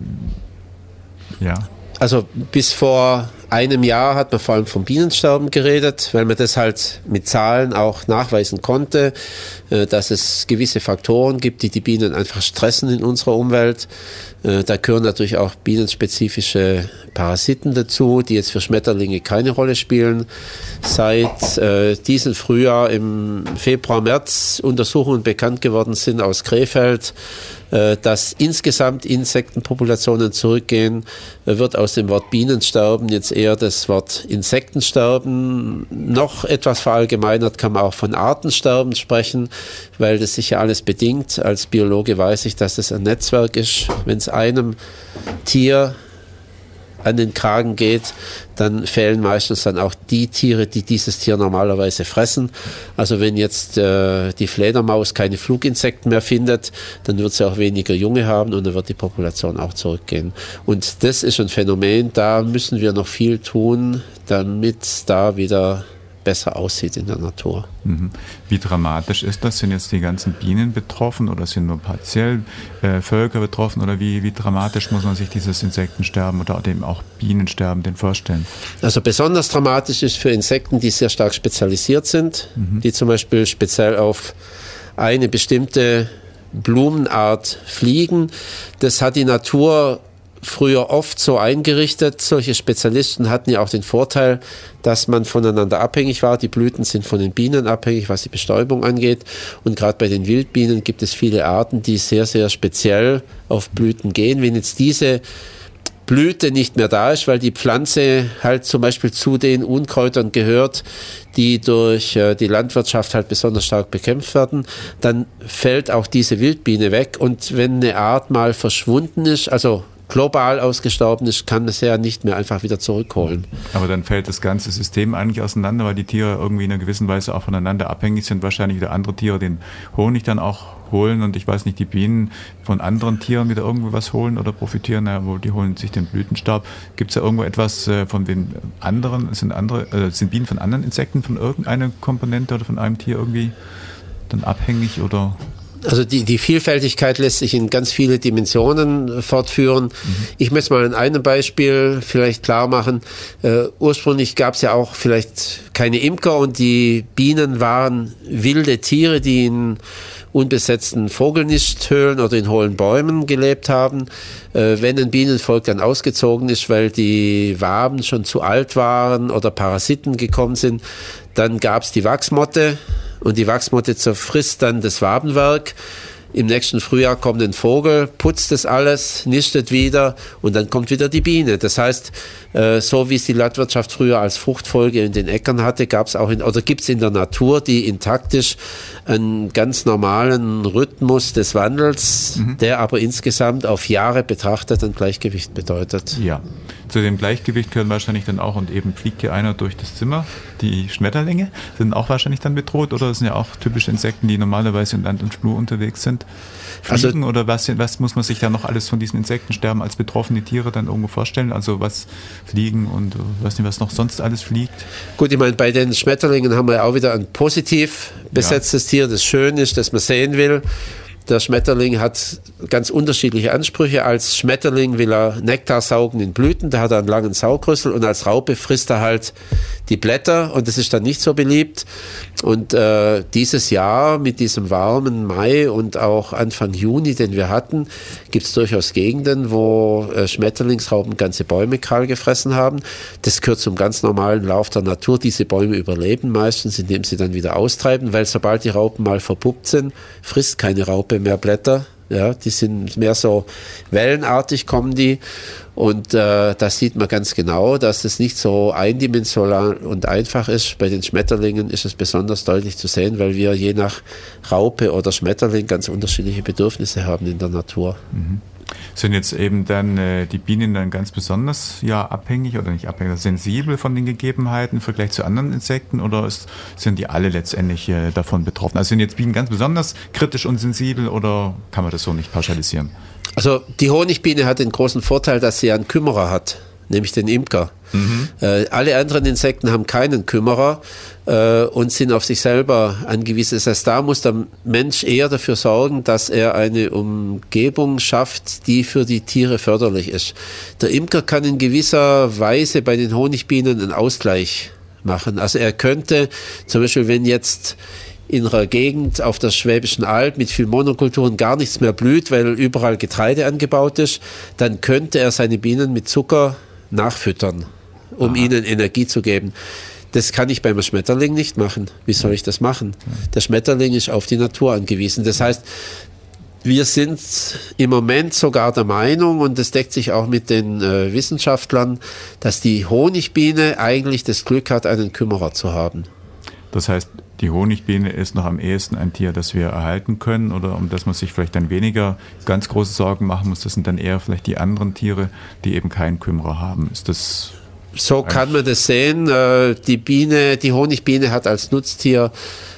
ja? Also bis vor einem Jahr hat man vor allem vom Bienensterben geredet, weil man das halt mit Zahlen auch nachweisen konnte, dass es gewisse Faktoren gibt, die die Bienen einfach stressen in unserer Umwelt. Da gehören natürlich auch bienenspezifische Parasiten dazu, die jetzt für Schmetterlinge keine Rolle spielen. Seit äh, diesem Frühjahr, im Februar, März, Untersuchungen bekannt geworden sind aus Krefeld, äh, dass insgesamt Insektenpopulationen zurückgehen, äh, wird aus dem Wort Bienensterben jetzt eher das Wort Insektensterben. Noch etwas verallgemeinert kann man auch von Artensterben sprechen, weil das sich ja alles bedingt. Als Biologe weiß ich, dass das ein Netzwerk ist. Wenn es einem Tier an den Kragen geht, dann fehlen meistens dann auch die Tiere, die dieses Tier normalerweise fressen. Also wenn jetzt äh, die Fledermaus keine Fluginsekten mehr findet, dann wird sie auch weniger Junge haben, und dann wird die Population auch zurückgehen. Und das ist ein Phänomen, da müssen wir noch viel tun, damit da wieder besser aussieht in der Natur. Wie dramatisch ist das? Sind jetzt die ganzen Bienen betroffen, oder sind nur partiell äh, Völker betroffen, oder wie, wie dramatisch muss man sich dieses Insektensterben oder eben auch Bienensterben denn vorstellen? Also besonders dramatisch ist für Insekten, die sehr stark spezialisiert sind, mhm. die zum Beispiel speziell auf eine bestimmte Blumenart fliegen. Das hat die Natur früher oft so eingerichtet. Solche Spezialisten hatten ja auch den Vorteil, dass man voneinander abhängig war. Die Blüten sind von den Bienen abhängig, was die Bestäubung angeht. Und gerade bei den Wildbienen gibt es viele Arten, die sehr, sehr speziell auf Blüten gehen. Wenn jetzt diese Blüte nicht mehr da ist, weil die Pflanze halt zum Beispiel zu den Unkräutern gehört, die durch äh, die Landwirtschaft halt besonders stark bekämpft werden, dann fällt auch diese Wildbiene weg. Und wenn eine Art mal verschwunden ist, also global ausgestorben ist, kann es ja nicht mehr einfach wieder zurückholen. Aber dann fällt das ganze System eigentlich auseinander, weil die Tiere irgendwie in einer gewissen Weise auch voneinander abhängig sind. Wahrscheinlich wieder andere Tiere den Honig dann auch holen, und ich weiß nicht, die Bienen von anderen Tieren wieder irgendwo was holen oder profitieren. Ja, wohl, die holen sich den Blütenstaub. Gibt es da irgendwo etwas äh, von den anderen, sind andere, äh, sind Bienen von anderen Insekten, von irgendeiner Komponente oder von einem Tier irgendwie dann abhängig, oder? Also die, die Vielfältigkeit lässt sich in ganz viele Dimensionen fortführen. Mhm. Ich möchte mal an einem Beispiel vielleicht klar machen. Äh, ursprünglich gab es ja auch vielleicht keine Imker, und die Bienen waren wilde Tiere, die in unbesetzten Vogelnisthöhlen oder in hohlen Bäumen gelebt haben. Äh, wenn ein Bienenvolk dann ausgezogen ist, weil die Waben schon zu alt waren oder Parasiten gekommen sind, dann gab es die Wachsmotte. Und die Wachsmotte zerfrisst dann das Wabenwerk. Im nächsten Frühjahr kommt ein Vogel, putzt das alles, nistet wieder und dann kommt wieder die Biene. Das heißt, äh, so wie es die Landwirtschaft früher als Fruchtfolge in den Äckern hatte, gab es auch in, oder gibt es in der Natur, die intakt ist, einen ganz normalen Rhythmus des Wandels, mhm. der aber insgesamt auf Jahre betrachtet ein Gleichgewicht bedeutet. Ja, zu dem Gleichgewicht gehören wahrscheinlich dann auch, und eben fliegt hier einer durch das Zimmer, die Schmetterlinge sind auch wahrscheinlich dann bedroht, oder sind ja auch typische Insekten, die normalerweise in Land und Flur unterwegs sind? Fliegen, also, oder was, was muss man sich da noch alles von diesen Insektensterben als betroffene Tiere dann irgendwo vorstellen? Also was fliegen und weiß nicht, was noch sonst alles fliegt? Gut, ich meine, bei den Schmetterlingen haben wir ja auch wieder ein positiv besetztes ja. Tier, das schön ist, das man sehen will. Der Schmetterling hat ganz unterschiedliche Ansprüche. Als Schmetterling will er Nektar saugen in Blüten, da hat er einen langen Saugrüssel, und als Raupe frisst er halt die Blätter, und das ist dann nicht so beliebt. Und äh, dieses Jahr mit diesem warmen Mai und auch Anfang Juni, den wir hatten, gibt es durchaus Gegenden, wo äh, Schmetterlingsraupen ganze Bäume kahl gefressen haben. Das gehört zum ganz normalen Lauf der Natur. Diese Bäume überleben meistens, indem sie dann wieder austreiben, weil sobald die Raupen mal verpuppt sind, frisst keine Raupe mehr Blätter. Ja, die sind mehr so wellenartig, kommen die. Und äh, da sieht man ganz genau, dass es nicht so eindimensional und einfach ist. Bei den Schmetterlingen ist es besonders deutlich zu sehen, weil wir je nach Raupe oder Schmetterling ganz unterschiedliche Bedürfnisse haben in der Natur. Mhm. Sind jetzt eben dann äh, die Bienen dann ganz besonders ja abhängig oder nicht abhängig, sensibel von den Gegebenheiten im Vergleich zu anderen Insekten, oder ist, sind die alle letztendlich äh, davon betroffen? Also sind jetzt Bienen ganz besonders kritisch und sensibel, oder kann man das so nicht pauschalisieren? Also die Honigbiene hat den großen Vorteil, dass sie einen Kümmerer hat, nämlich den Imker. Mhm. Äh, alle anderen Insekten haben keinen Kümmerer äh, und sind auf sich selber angewiesen. Das heißt, da muss der Mensch eher dafür sorgen, dass er eine Umgebung schafft, die für die Tiere förderlich ist. Der Imker kann in gewisser Weise bei den Honigbienen einen Ausgleich machen. Also er könnte zum Beispiel, wenn jetzt in einer Gegend auf der Schwäbischen Alb mit viel Monokulturen gar nichts mehr blüht, weil überall Getreide angebaut ist, dann könnte er seine Bienen mit Zucker nachfüttern, um Aha. ihnen Energie zu geben. Das kann ich beim Schmetterling nicht machen. Wie soll ich das machen? Der Schmetterling ist auf die Natur angewiesen. Das heißt, wir sind im Moment sogar der Meinung, und das deckt sich auch mit den äh, Wissenschaftlern, dass die Honigbiene eigentlich das Glück hat, einen Kümmerer zu haben. Das heißt, die Honigbiene ist noch am ehesten ein Tier, das wir erhalten können, oder um das man sich vielleicht dann weniger ganz große Sorgen machen muss. Das sind dann eher vielleicht die anderen Tiere, die eben keinen Kümmerer haben. Ist das so kann man das sehen. Die Biene, die Honigbiene hat als Nutztier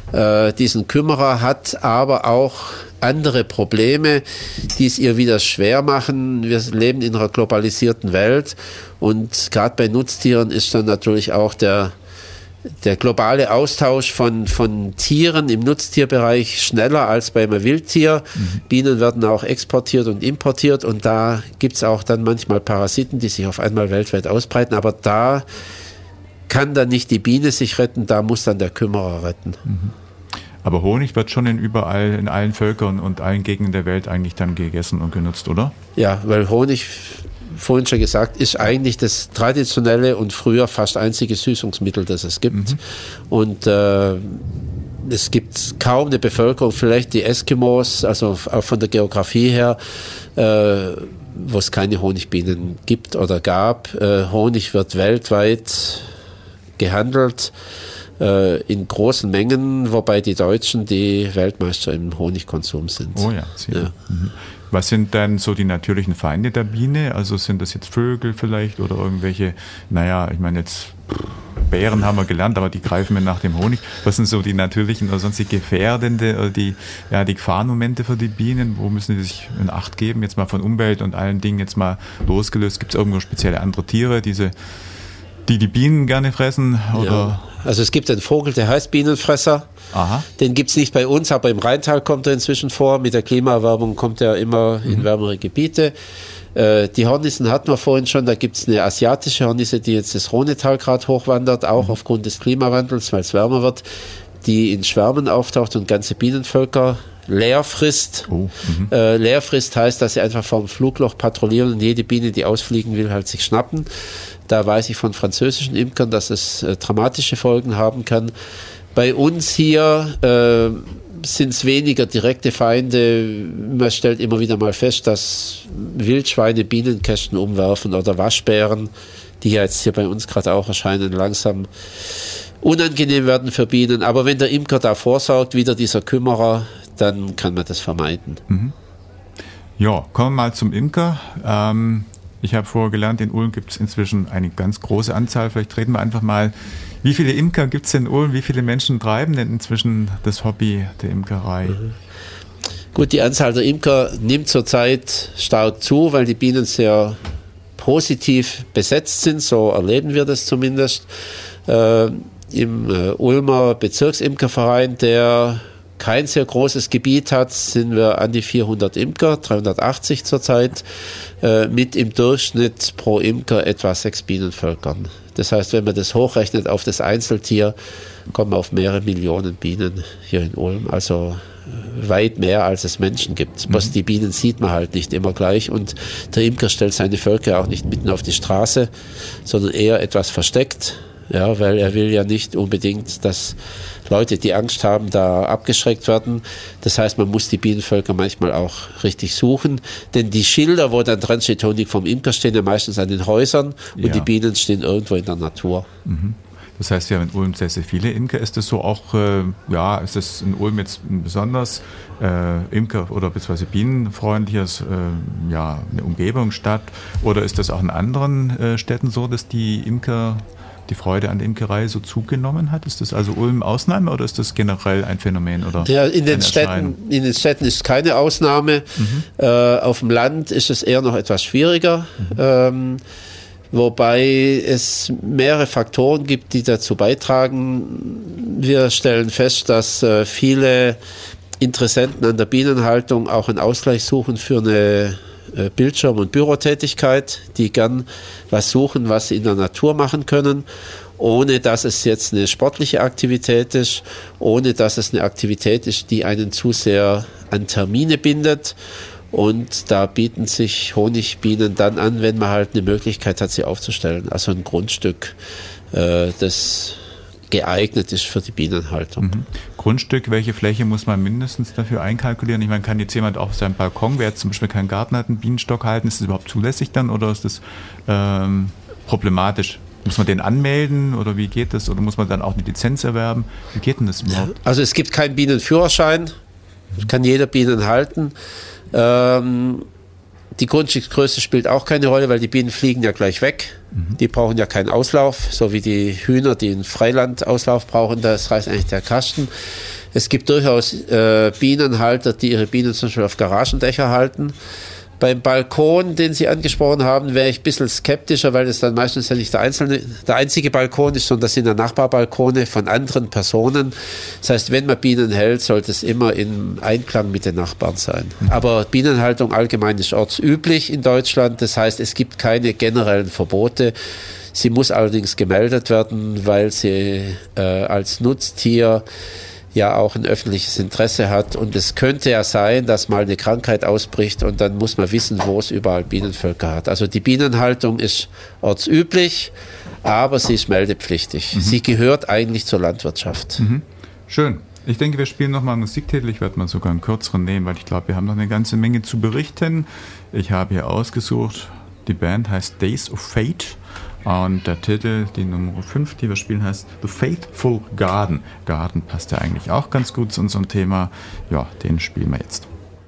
diesen Kümmerer, hat aber auch andere Probleme, die es ihr wieder schwer machen. Wir leben in einer globalisierten Welt, und gerade bei Nutztieren ist dann natürlich auch der Der globale Austausch von, von Tieren im Nutztierbereich schneller als beim Wildtier. Mhm. Bienen werden auch exportiert und importiert, und da gibt es auch dann manchmal Parasiten, die sich auf einmal weltweit ausbreiten. Aber da kann dann nicht die Biene sich retten, da muss dann der Kümmerer retten. Mhm. Aber Honig wird schon in überall, in allen Völkern und allen Gegenden der Welt eigentlich dann gegessen und genutzt, oder? Ja, weil Honig, vorhin schon gesagt, ist eigentlich das traditionelle und früher fast einzige Süßungsmittel, das es gibt. Mhm. Und äh, es gibt kaum eine Bevölkerung, vielleicht die Eskimos, also auch von der Geografie her, äh, wo es keine Honigbienen gibt oder gab. Äh, Honig wird weltweit gehandelt äh, in großen Mengen, wobei die Deutschen die Weltmeister im Honigkonsum sind. Oh ja, sehr. Ja. Mhm. Was sind dann so die natürlichen Feinde der Biene? Also sind das jetzt Vögel vielleicht oder irgendwelche, naja, ich meine jetzt Bären haben wir gelernt, aber die greifen mir nach dem Honig. Was sind so die natürlichen oder sonst die gefährdende oder die, ja, die Gefahrenmomente für die Bienen? Wo müssen die sich in Acht geben? Jetzt mal von Umwelt und allen Dingen jetzt mal losgelöst. Gibt es irgendwo spezielle andere Tiere, diese, die die Bienen gerne fressen? Oder? Ja. Also es gibt einen Vogel, der heißt Bienenfresser. Aha. Den gibt es nicht bei uns, aber im Rheintal kommt er inzwischen vor. Mit der Klimaerwärmung kommt er immer mhm. in wärmere Gebiete. Äh, die Hornissen hatten wir vorhin schon. Da gibt es eine asiatische Hornisse, die jetzt das Rhonetal gerade hochwandert, auch mhm. aufgrund des Klimawandels, weil es wärmer wird, die in Schwärmen auftaucht und ganze Bienenvölker leer frisst. Oh, äh, leer frisst heißt, dass sie einfach vom Flugloch patrouillieren und jede Biene, die ausfliegen will, halt sich schnappen. Da weiß ich von französischen Imkern, dass es äh, dramatische Folgen haben kann. Bei uns hier äh, sind es weniger direkte Feinde. Man stellt immer wieder mal fest, dass Wildschweine Bienenkästen umwerfen oder Waschbären, die ja jetzt hier bei uns gerade auch erscheinen, langsam unangenehm werden für Bienen. Aber wenn der Imker da vorsorgt, wieder dieser Kümmerer, dann kann man das vermeiden. Mhm. Ja, kommen wir mal zum Imker. Ähm, ich habe vorher gelernt, in Ulm gibt es inzwischen eine ganz große Anzahl. Vielleicht reden wir einfach mal, wie viele Imker gibt es in Ulm? Wie viele Menschen treiben denn inzwischen das Hobby der Imkerei? Mhm. Gut, die Anzahl der Imker nimmt zurzeit stark zu, weil die Bienen sehr positiv besetzt sind. So erleben wir das zumindest. Äh, Im äh, Ulmer Bezirksimkerverein, der kein sehr großes Gebiet hat, sind wir an die vierhundert Imker, dreihundertachtzig zurzeit, äh, mit im Durchschnitt pro Imker etwa sechs Bienenvölkern. Das heißt, wenn man das hochrechnet auf das Einzeltier, kommen wir auf mehrere Millionen Bienen hier in Ulm. Also äh, weit mehr, als es Menschen gibt. Mhm. Die Bienen sieht man halt nicht immer gleich und der Imker stellt seine Völker auch nicht mitten auf die Straße, sondern eher etwas versteckt. Ja, weil er will ja nicht unbedingt, dass Leute, die Angst haben, da abgeschreckt werden. Das heißt, man muss die Bienenvölker manchmal auch richtig suchen. Denn die Schilder, wo dann dran steht, Honig vom Imker, stehen ja meistens an den Häusern und ja. die Bienen stehen irgendwo in der Natur. Mhm. Das heißt, wir haben in Ulm sehr, sehr viele Imker. Ist das so auch, äh, ja, ist das in Ulm jetzt besonders äh, Imker- oder beziehungsweise bienenfreundliches, äh, ja, eine Umgebungsstadt? Oder ist das auch in anderen äh, Städten so, dass die Imker die Freude an der Imkerei so zugenommen hat? Ist das also Ulm Ausnahme oder ist das generell ein Phänomen? Oder ja, in den Städten, in den Städten ist keine Ausnahme. Mhm. Äh, auf dem Land ist es eher noch etwas schwieriger. Mhm. Ähm, wobei es mehrere Faktoren gibt, die dazu beitragen. Wir stellen fest, dass äh, viele Interessenten an der Bienenhaltung auch einen Ausgleich suchen für eine Bildschirm- und Bürotätigkeit, die gern was suchen, was sie in der Natur machen können, ohne dass es jetzt eine sportliche Aktivität ist, ohne dass es eine Aktivität ist, die einen zu sehr an Termine bindet. Und da bieten sich Honigbienen dann an, wenn man halt eine Möglichkeit hat, sie aufzustellen. Also ein Grundstück, äh, das geeignet ist für die Bienenhaltung. Mhm. Grundstück, welche Fläche muss man mindestens dafür einkalkulieren? Ich meine, kann jetzt jemand auf seinem Balkon, wer jetzt zum Beispiel keinen Garten hat, einen Bienenstock halten, ist das überhaupt zulässig dann oder ist das ähm, problematisch? Muss man den anmelden oder wie geht das? Oder muss man dann auch eine Lizenz erwerben? Wie geht denn das überhaupt? Also es gibt keinen Bienenführerschein, kann jeder Bienen halten. Ähm, Die Grundstücksgröße spielt auch keine Rolle, weil die Bienen fliegen ja gleich weg. Mhm. Die brauchen ja keinen Auslauf, so wie die Hühner, die einen Freilandauslauf brauchen. Das reicht eigentlich der Kasten. Es gibt durchaus äh, Bienenhalter, die ihre Bienen zum Beispiel auf Garagendächer halten. Beim Balkon, den Sie angesprochen haben, wäre ich ein bisschen skeptischer, weil es dann meistens ja nicht der, einzelne, der einzige Balkon ist, sondern das sind ja Nachbarbalkone von anderen Personen. Das heißt, wenn man Bienen hält, sollte es immer im Einklang mit den Nachbarn sein. Mhm. Aber Bienenhaltung allgemein ist ortsüblich in Deutschland. Das heißt, es gibt keine generellen Verbote. Sie muss allerdings gemeldet werden, weil sie äh, als Nutztier ja auch ein öffentliches Interesse hat und es könnte ja sein, dass mal eine Krankheit ausbricht und dann muss man wissen, wo es überall Bienenvölker hat. Also die Bienenhaltung ist ortsüblich, aber sie ist meldepflichtig. Mhm. Sie gehört eigentlich zur Landwirtschaft. Mhm. Schön. Ich denke, wir spielen nochmal einen Musiktitel. Ich werde mal sogar einen kürzeren nehmen, weil ich glaube, wir haben noch eine ganze Menge zu berichten. Ich habe hier ausgesucht, die Band heißt Days of Fate. Und der Titel, die Nummer fünf, die wir spielen, heißt The Faithful Garden. Garten passt ja eigentlich auch ganz gut zu unserem Thema. Ja, den spielen wir jetzt.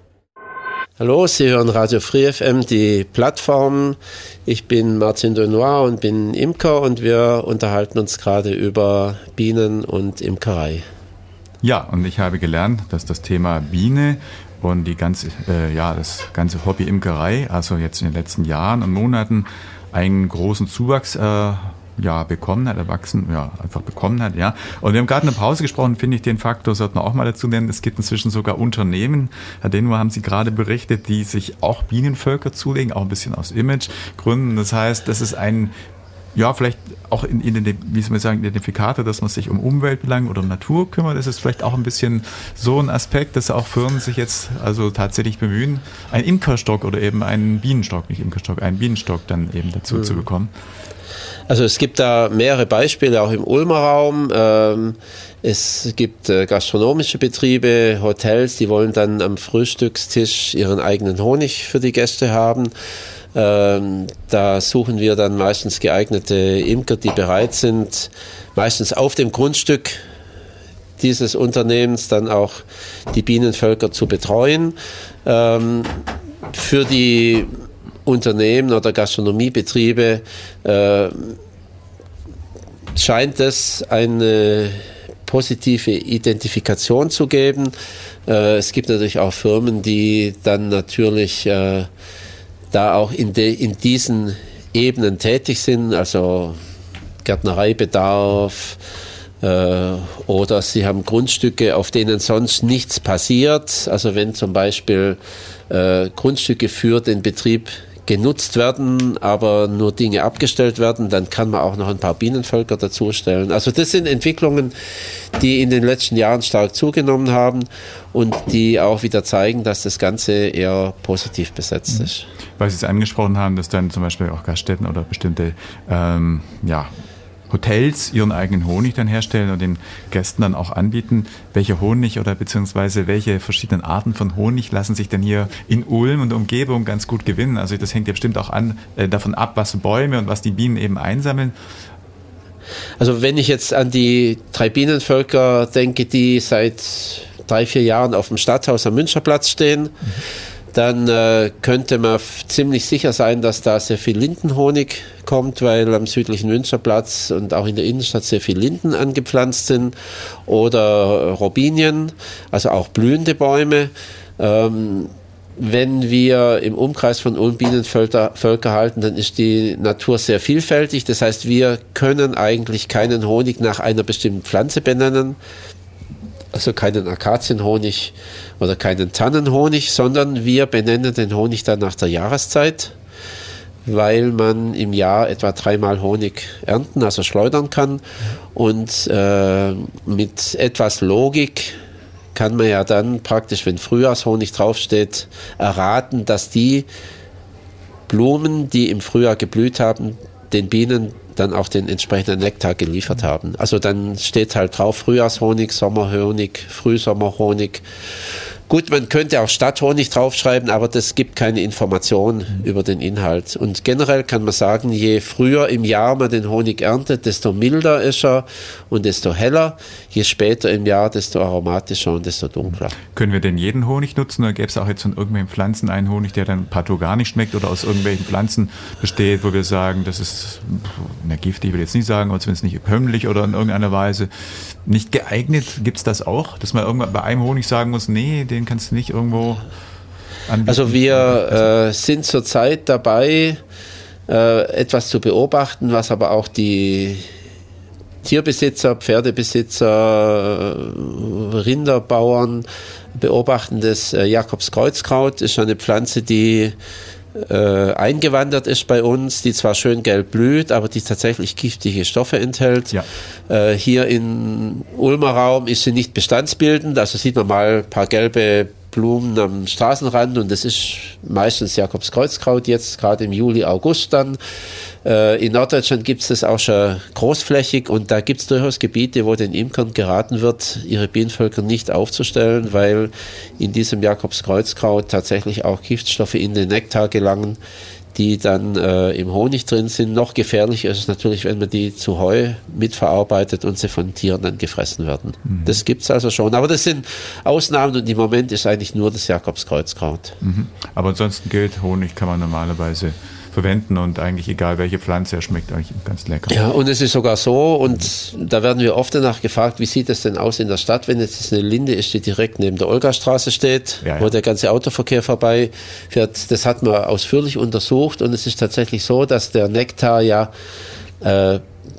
Hallo, Sie hören Radio Free F M, die Plattform. Ich bin Martin Denoir und bin Imker und wir unterhalten uns gerade über Bienen und Imkerei. Ja, und ich habe gelernt, dass das Thema Biene und die ganze, äh, ja, das ganze Hobby Imkerei, also jetzt in den letzten Jahren und Monaten, einen großen Zuwachs äh, ja, bekommen hat, erwachsen, ja, einfach bekommen hat, ja. Und wir haben gerade eine Pause gesprochen, finde ich, den Faktor sollten wir auch mal dazu nennen. Es gibt inzwischen sogar Unternehmen, Herr Denoir, haben Sie gerade berichtet, die sich auch Bienenvölker zulegen, auch ein bisschen aus Imagegründen. Das heißt, das ist ein ja, vielleicht auch in, in, wie soll man sagen, Identifikator, dass man sich um Umweltbelange oder Natur kümmert. Das ist vielleicht auch ein bisschen so ein Aspekt, dass auch Firmen sich jetzt also tatsächlich bemühen, einen Imkerstock oder eben einen Bienenstock, nicht Imkerstock, einen Bienenstock dann eben dazu mhm. zu bekommen. Also es gibt da mehrere Beispiele, auch im Ulmer Raum. Ähm, es gibt äh, gastronomische Betriebe, Hotels, die wollen dann am Frühstückstisch ihren eigenen Honig für die Gäste haben. Ähm, da suchen wir dann meistens geeignete Imker, die bereit sind, meistens auf dem Grundstück dieses Unternehmens dann auch die Bienenvölker zu betreuen. Ähm, für die Unternehmen oder Gastronomiebetriebe äh, scheint es eine positive Identifikation zu geben. Äh, es gibt natürlich auch Firmen, die dann natürlich äh, da auch in, de, in diesen Ebenen tätig sind, also Gärtnereibedarf äh, oder sie haben Grundstücke, auf denen sonst nichts passiert. Also wenn zum Beispiel äh, Grundstücke für den Betrieb genutzt werden, aber nur Dinge abgestellt werden, dann kann man auch noch ein paar Bienenvölker dazustellen. Also das sind Entwicklungen, die in den letzten Jahren stark zugenommen haben und die auch wieder zeigen, dass das Ganze eher positiv besetzt ist. Weil Sie es angesprochen haben, dass dann zum Beispiel auch Gaststätten oder bestimmte ähm, ja, Hotels ihren eigenen Honig dann herstellen und den Gästen dann auch anbieten. Welche Honig oder beziehungsweise welche verschiedenen Arten von Honig lassen sich denn hier in Ulm und Umgebung ganz gut gewinnen? Also das hängt ja bestimmt auch an, äh, davon ab, was Bäume und was die Bienen eben einsammeln. Also wenn ich jetzt an die drei Bienenvölker denke, die seit drei, vier Jahren auf dem Stadthaus am Münsterplatz stehen, mhm. dann äh, könnte man f- ziemlich sicher sein, dass da sehr viel Lindenhonig kommt, weil am südlichen Münsterplatz und auch in der Innenstadt sehr viel Linden angepflanzt sind oder Robinien, also auch blühende Bäume. Ähm, wenn wir im Umkreis von Ulm Bienenvölker Völker halten, dann ist die Natur sehr vielfältig. Das heißt, wir können eigentlich keinen Honig nach einer bestimmten Pflanze benennen, also keinen Akazienhonig oder keinen Tannenhonig, sondern wir benennen den Honig dann nach der Jahreszeit, weil man im Jahr etwa dreimal Honig ernten, also schleudern kann. Und äh, mit etwas Logik kann man ja dann praktisch, wenn Frühjahrshonig draufsteht, erraten, dass die Blumen, die im Frühjahr geblüht haben, den Bienen dann auch den entsprechenden Nektar geliefert haben. Also dann steht halt drauf Frühjahrshonig, Sommerhonig, Frühsommerhonig. Gut, man könnte auch Stadthonig draufschreiben, aber das gibt keine Information mhm. über den Inhalt. Und generell kann man sagen, je früher im Jahr man den Honig erntet, desto milder ist er und desto heller. Je später im Jahr, desto aromatischer und desto dunkler. Können wir denn jeden Honig nutzen oder gäbe es auch jetzt von irgendwelchen Pflanzen einen Honig, der dann partout gar nicht schmeckt oder aus irgendwelchen Pflanzen besteht, wo wir sagen, das ist na, giftig, ich will jetzt nicht sagen, aber zumindest nicht kömmlich oder in irgendeiner Weise nicht geeignet? Gibt es das auch, dass man irgendwann bei einem Honig sagen muss, nee, den kannst du nicht irgendwo anbieten? Also wir äh, sind zurzeit dabei, äh, etwas zu beobachten, was aber auch die Tierbesitzer, Pferdebesitzer, Rinderbauern beobachten. Das äh, Jakobskreuzkraut ist eine Pflanze, die äh, eingewandert ist bei uns, die zwar schön gelb blüht, aber die tatsächlich giftige Stoffe enthält. Ja. Äh, hier im Ulmer Raum ist sie nicht bestandsbildend, also sieht man mal ein paar gelbe Blumen am Straßenrand und das ist meistens Jakobskreuzkraut, jetzt gerade im Juli, August dann. Äh, in Norddeutschland gibt es das auch schon großflächig und da gibt es durchaus Gebiete, wo den Imkern geraten wird, ihre Bienenvölker nicht aufzustellen, weil in diesem Jakobskreuzkraut tatsächlich auch Giftstoffe in den Nektar gelangen, die dann äh, im Honig drin sind. Noch gefährlicher ist es natürlich, wenn man die zu Heu mitverarbeitet und sie von Tieren dann gefressen werden. Mhm. Das gibt es also schon. Aber das sind Ausnahmen und im Moment ist eigentlich nur das Jakobskreuzkraut. Mhm. Aber ansonsten gilt, Honig kann man normalerweise verwenden und eigentlich egal welche Pflanze, er schmeckt eigentlich ganz lecker. Ja, und es ist sogar so, und da werden wir oft danach gefragt, wie sieht es denn aus in der Stadt, wenn jetzt eine Linde ist, die direkt neben der Olgastraße steht, ja, ja. wo der ganze Autoverkehr vorbei fährt. Das hat man ausführlich untersucht und es ist tatsächlich so, dass der Nektar ja äh,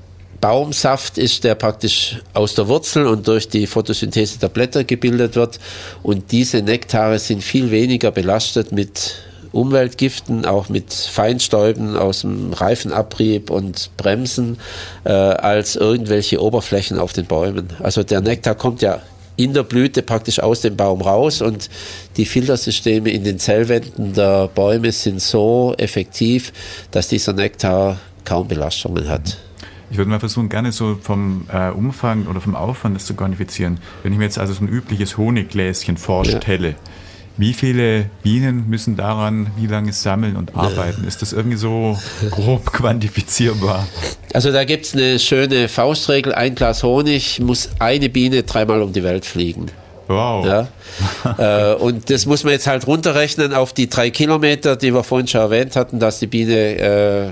Baumsaft ist, der praktisch aus der Wurzel und durch die Photosynthese der Blätter gebildet wird und diese Nektare sind viel weniger belastet mit Umweltgiften, auch mit Feinstäuben aus dem Reifenabrieb und Bremsen, äh, als irgendwelche Oberflächen auf den Bäumen. Also der Nektar kommt ja in der Blüte praktisch aus dem Baum raus und die Filtersysteme in den Zellwänden der Bäume sind so effektiv, dass dieser Nektar kaum Belastungen hat. Ich würde mal versuchen, gerne so vom äh, Umfang oder vom Aufwand das zu quantifizieren. Wenn ich mir jetzt also so ein übliches Honiggläschen vorstelle, ja. Wie viele Bienen müssen daran wie lange sammeln und arbeiten? Ist das irgendwie so grob quantifizierbar? Also da gibt es eine schöne Faustregel. Ein Glas Honig muss eine Biene dreimal um die Welt fliegen. Wow. Ja. äh, und das muss man jetzt halt runterrechnen auf die drei Kilometer, die wir vorhin schon erwähnt hatten, dass die Biene äh,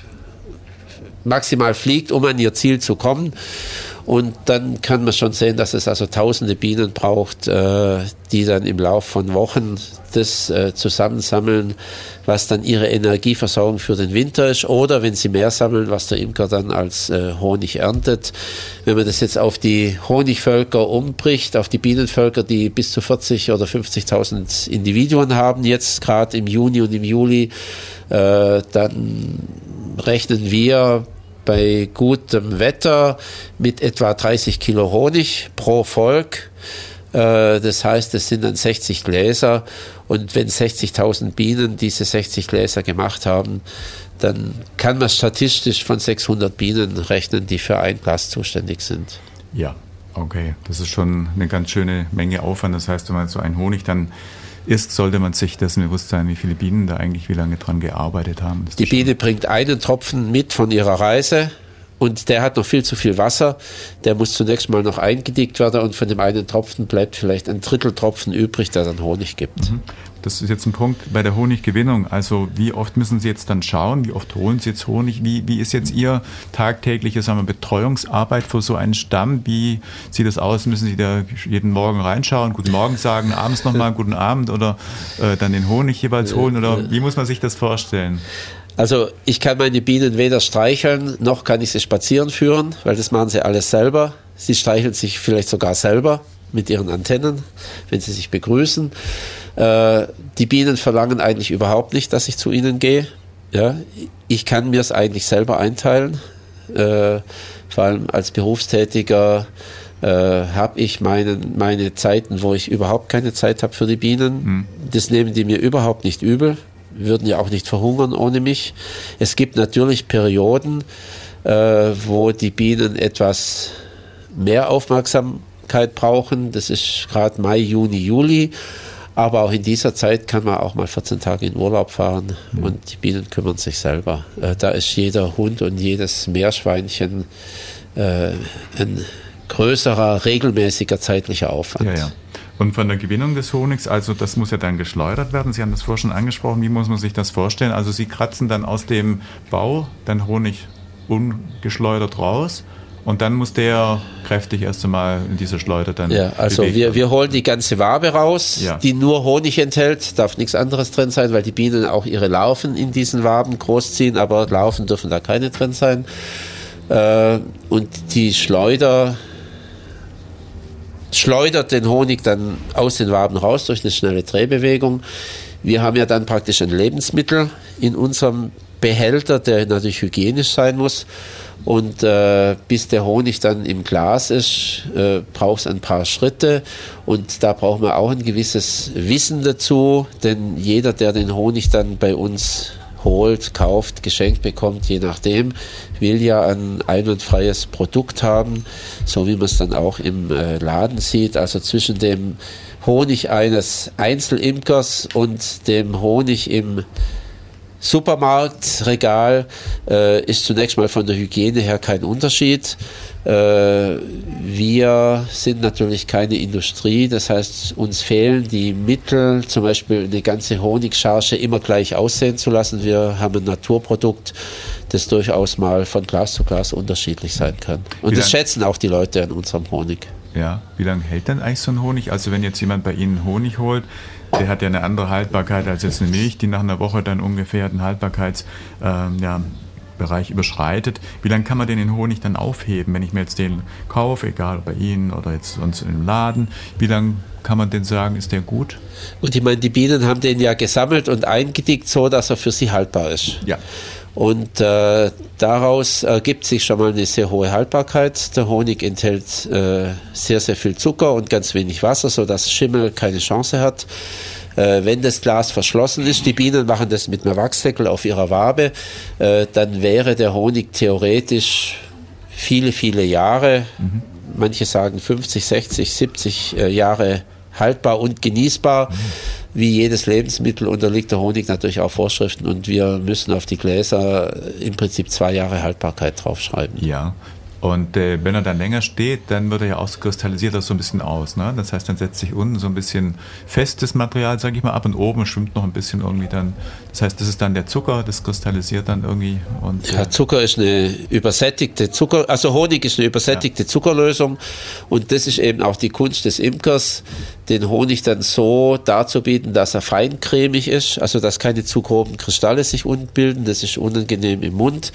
maximal fliegt, um an ihr Ziel zu kommen. Und dann kann man schon sehen, dass es also tausende Bienen braucht, äh, die dann im Laufe von Wochen das äh, zusammensammeln, was dann ihre Energieversorgung für den Winter ist. Oder wenn sie mehr sammeln, was der Imker dann als äh, Honig erntet. Wenn man das jetzt auf die Honigvölker umbricht, auf die Bienenvölker, die bis zu vierzig oder fünfzigtausend Individuen haben, jetzt gerade im Juni und im Juli, äh, dann rechnen wir bei gutem Wetter mit etwa dreißig Kilo Honig pro Volk. Äh, das heißt, es sind dann sechzig Gläser. Und wenn sechzigtausend Bienen diese sechzig Gläser gemacht haben, dann kann man statistisch von sechshundert Bienen rechnen, die für ein Glas zuständig sind. Ja, okay. Das ist schon eine ganz schöne Menge Aufwand. Das heißt, wenn man so einen Honig dann isst, sollte man sich dessen bewusst sein, wie viele Bienen da eigentlich wie lange dran gearbeitet haben. Die Biene bringt einen Tropfen mit von ihrer Reise und der hat noch viel zu viel Wasser. Der muss zunächst mal noch eingedickt werden und von dem einen Tropfen bleibt vielleicht ein Dritteltropfen übrig, der dann Honig gibt. Mhm. Das ist jetzt ein Punkt bei der Honiggewinnung. Also wie oft müssen Sie jetzt dann schauen? Wie oft holen Sie jetzt Honig? Wie, wie ist jetzt Ihr tagtägliche, sagen wir, Betreuungsarbeit für so einen Stamm? Wie sieht das aus? Müssen Sie da jeden Morgen reinschauen, guten Morgen sagen, abends nochmal guten Abend oder äh, dann den Honig jeweils holen? Oder wie muss man sich das vorstellen? Also ich kann meine Bienen weder streicheln, noch kann ich sie spazieren führen, weil das machen sie alles selber. Sie streicheln sich vielleicht sogar selber mit ihren Antennen, wenn sie sich begrüßen. Äh, die Bienen verlangen eigentlich überhaupt nicht, dass ich zu ihnen gehe. Ja, ich kann mir es eigentlich selber einteilen. Äh, vor allem als Berufstätiger äh, habe ich meinen, meine Zeiten, wo ich überhaupt keine Zeit habe für die Bienen. Mhm. Das nehmen die mir überhaupt nicht übel. Würden ja auch nicht verhungern ohne mich. Es gibt natürlich Perioden, äh, wo die Bienen etwas mehr Aufmerksamkeit brauchen. Das ist gerade Mai, Juni, Juli. Aber auch in dieser Zeit kann man auch mal vierzehn Tage in Urlaub fahren mhm. und die Bienen kümmern sich selber. Äh, da ist jeder Hund und jedes Meerschweinchen äh, ein größerer, regelmäßiger zeitlicher Aufwand. Ja, ja. Und von der Gewinnung des Honigs, also das muss ja dann geschleudert werden. Sie haben das vorhin schon angesprochen. Wie muss man sich das vorstellen? Also Sie kratzen dann aus dem Bau den Honig ungeschleudert raus. Und dann muss der kräftig erst einmal in dieser Schleuder dann Ja, also wir, wir holen die ganze Wabe raus, ja. die nur Honig enthält, darf nichts anderes drin sein, weil die Bienen auch ihre Larven in diesen Waben großziehen, aber Larven dürfen da keine drin sein. Äh, und die Schleuder schleudert den Honig dann aus den Waben raus durch eine schnelle Drehbewegung. Wir haben ja dann praktisch ein Lebensmittel in unserem Behälter, der natürlich hygienisch sein muss. Und äh, bis der Honig dann im Glas ist, äh, braucht es ein paar Schritte. Und da brauchen wir auch ein gewisses Wissen dazu, denn jeder, der den Honig dann bei uns holt, kauft, geschenkt bekommt, je nachdem, will ja ein einwandfreies Produkt haben, so wie man es dann auch im äh, Laden sieht. Also zwischen dem Honig eines Einzelimkers und dem Honig im Supermarktregal äh, ist zunächst mal von der Hygiene her kein Unterschied. Äh, wir sind natürlich keine Industrie, das heißt, uns fehlen die Mittel, zum Beispiel eine ganze Honigcharge immer gleich aussehen zu lassen. Wir haben ein Naturprodukt, das durchaus mal von Glas zu Glas unterschiedlich sein kann. Und das schätzen auch die Leute an unserem Honig. Ja, wie lange hält denn eigentlich so ein Honig? Also wenn jetzt jemand bei Ihnen Honig holt, der hat ja eine andere Haltbarkeit als jetzt eine Milch, die nach einer Woche dann ungefähr einen Haltbarkeitsdatum ähm, ja, Bereich überschreitet, wie lange kann man denn den Honig dann aufheben, wenn ich mir jetzt den kaufe, egal bei Ihnen oder jetzt sonst im Laden, wie lange kann man denn sagen, ist der gut? Und ich meine, die Bienen haben den ja gesammelt und eingedickt, so dass er für sie haltbar ist. Ja. Und äh, daraus ergibt sich schon mal eine sehr hohe Haltbarkeit. Der Honig enthält äh, sehr, sehr viel Zucker und ganz wenig Wasser, sodass Schimmel keine Chance hat. Äh, wenn das Glas verschlossen ist, die Bienen machen das mit einem Wachsdeckel auf ihrer Wabe, äh, dann wäre der Honig theoretisch viele, viele Jahre, mhm. manche sagen fünfzig, sechzig, siebzig äh, Jahre haltbar und genießbar. Mhm. Wie jedes Lebensmittel unterliegt der Honig natürlich auch Vorschriften und wir müssen auf die Gläser im Prinzip zwei Jahre Haltbarkeit draufschreiben. Ja. Und äh, wenn er dann länger steht, dann wird er ja auskristallisiert das so ein bisschen aus. Ne? Das heißt, dann setzt sich unten so ein bisschen festes Material, sage ich mal, ab und oben schwimmt noch ein bisschen irgendwie dann. Das heißt, das ist dann der Zucker, das kristallisiert dann irgendwie. Und, äh ja, Zucker ist eine übersättigte Zucker, also Honig ist eine übersättigte ja. Zuckerlösung und das ist eben auch die Kunst des Imkers, den Honig dann so darzubieten, dass er feincremig ist, also dass keine zu groben Kristalle sich unten bilden, das ist unangenehm im Mund.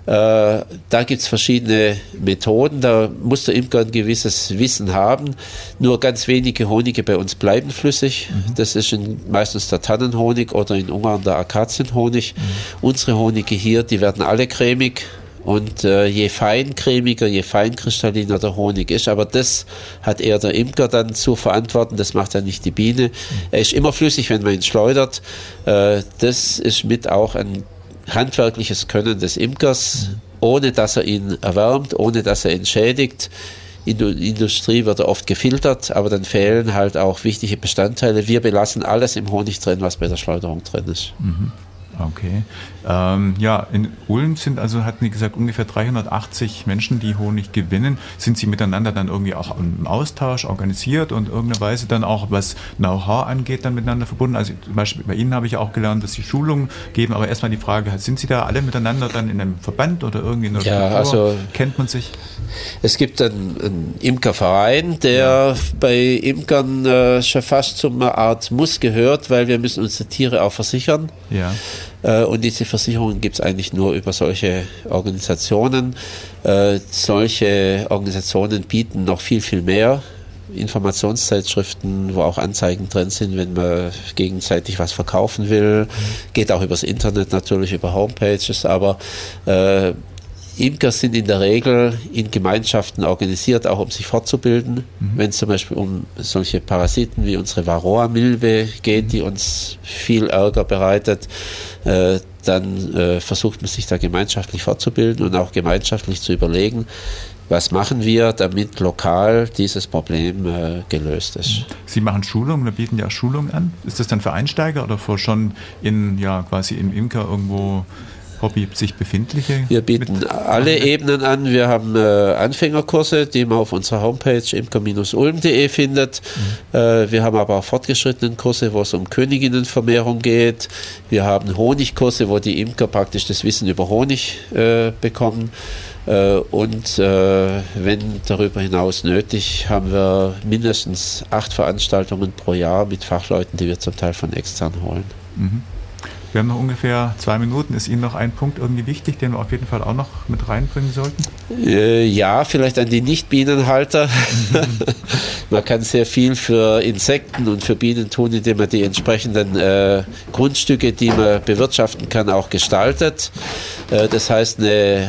Äh, da gibt es verschiedene Methoden, da muss der Imker ein gewisses Wissen haben. Nur ganz wenige Honige bei uns bleiben flüssig. Mhm. Das ist in, meistens der Tannenhonig oder in Ungarn der Akazienhonig. Mhm. Unsere Honige hier, die werden alle cremig. Und äh, je feincremiger, je feinkristalliner der Honig ist, aber das hat eher der Imker dann zu verantworten, das macht ja nicht die Biene. Mhm. Er ist immer flüssig, wenn man ihn schleudert. Äh, das ist mit auch ein handwerkliches Können des Imkers, mhm. ohne dass er ihn erwärmt, ohne dass er ihn schädigt. In der Industrie wird er oft gefiltert, aber dann fehlen halt auch wichtige Bestandteile. Wir belassen alles im Honig drin, was bei der Schleuderung drin ist. Mhm. Okay. Ähm, ja, in Ulm sind also, hatten Sie gesagt, ungefähr dreihundertachtzig Menschen, die Honig gewinnen. Sind Sie miteinander dann irgendwie auch im Austausch organisiert und irgendeine Weise dann auch, was Know-how angeht, dann miteinander verbunden? Also zum Beispiel bei Ihnen habe ich ja auch gelernt, dass Sie Schulungen geben, aber erstmal die Frage, sind Sie da alle miteinander dann in einem Verband oder irgendwie in einer ja, Struktur? Also kennt man sich? Es gibt einen, einen Imkerverein, der ja. bei Imkern äh, schon fast zu einer Art Muss gehört, weil wir müssen unsere Tiere auch versichern. Ja. Äh, und diese Versicherungen gibt es eigentlich nur über solche Organisationen. Äh, solche Organisationen bieten noch viel, viel mehr. Informationszeitschriften, wo auch Anzeigen drin sind, wenn man gegenseitig was verkaufen will. Mhm. Geht auch übers Internet natürlich, über Homepages, aber äh, Imker sind in der Regel in Gemeinschaften organisiert, auch um sich fortzubilden. Mhm. Wenn es zum Beispiel um solche Parasiten wie unsere Varroa-Milbe geht, die uns viel Ärger bereitet, äh, dann äh, versucht man sich da gemeinschaftlich fortzubilden und auch gemeinschaftlich zu überlegen, was machen wir, damit lokal dieses Problem äh, gelöst ist. Sie machen Schulungen, wir bieten ja auch Schulungen an. Ist das dann für Einsteiger oder für schon in, ja, quasi im Imker irgendwo Hobby sich befindliche? Wir bieten alle Ebenen an. Wir haben äh, Anfängerkurse, die man auf unserer Homepage imker Bindestrich ulm punkt de findet. Mhm. Äh, wir haben aber auch fortgeschrittenen Kurse, wo es um Königinnenvermehrung geht. Wir haben Honigkurse, wo die Imker praktisch das Wissen über Honig äh, bekommen. Äh, und äh, wenn darüber hinaus nötig, haben wir mindestens acht Veranstaltungen pro Jahr mit Fachleuten, die wir zum Teil von extern holen. Mhm. Wir haben noch ungefähr zwei Minuten. Ist Ihnen noch ein Punkt irgendwie wichtig, den wir auf jeden Fall auch noch mit reinbringen sollten? Äh, ja, vielleicht an die Nicht-Bienenhalter. Mhm. Man kann sehr viel für Insekten und für Bienen tun, indem man die entsprechenden äh, Grundstücke, die man bewirtschaften kann, auch gestaltet. Äh, das heißt, eine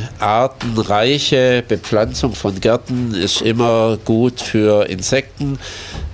artenreiche Bepflanzung von Gärten ist immer gut für Insekten. Äh,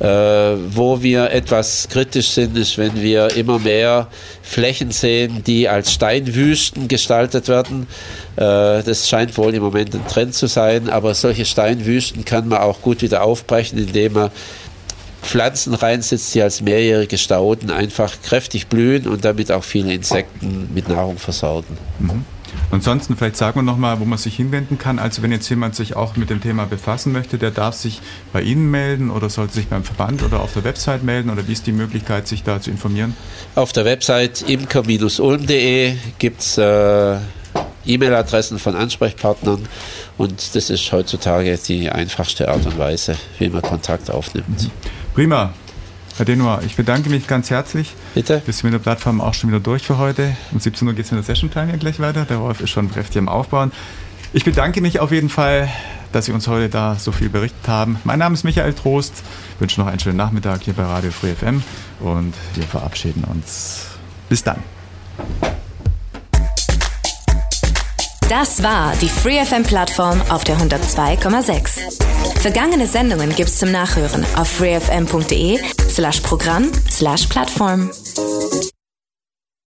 wo wir etwas kritisch sind, ist, wenn wir immer mehr Flächen sehen, die als Steinwüsten gestaltet werden. Äh, das scheint wohl im Moment ein Trend zu sein, aber solche Steinwüsten kann man auch gut wieder aufbrechen, indem man Pflanzen reinsetzt, die als mehrjährige Stauden einfach kräftig blühen und damit auch viele Insekten mit Nahrung versorgen. Mhm. Ansonsten vielleicht sagen wir nochmal, wo man sich hinwenden kann. Also wenn jetzt jemand sich auch mit dem Thema befassen möchte, der darf sich bei Ihnen melden oder sollte sich beim Verband oder auf der Website melden oder wie ist die Möglichkeit, sich da zu informieren? Auf der Website imker Bindestrich ulm punkt de gibt es äh, E-Mail-Adressen von Ansprechpartnern und das ist heutzutage die einfachste Art und Weise, wie man Kontakt aufnimmt. Prima. Herr Denouer, ich bedanke mich ganz herzlich. Bitte. Wir sind mit der Plattform auch schon wieder durch für heute. Um siebzehn Uhr geht es mit der Session-Plan hier gleich weiter. Der Rolf ist schon kräftig am Aufbauen. Ich bedanke mich auf jeden Fall, dass Sie uns heute da so viel berichtet haben. Mein Name ist Michael Trost. Ich wünsche noch einen schönen Nachmittag hier bei Radio Free F M und wir verabschieden uns. Bis dann. Das war die Free F M-Plattform auf der hundertzwei Komma sechs. Vergangene Sendungen gibt's zum Nachhören auf freefm punkt de slash Programm slash Plattform.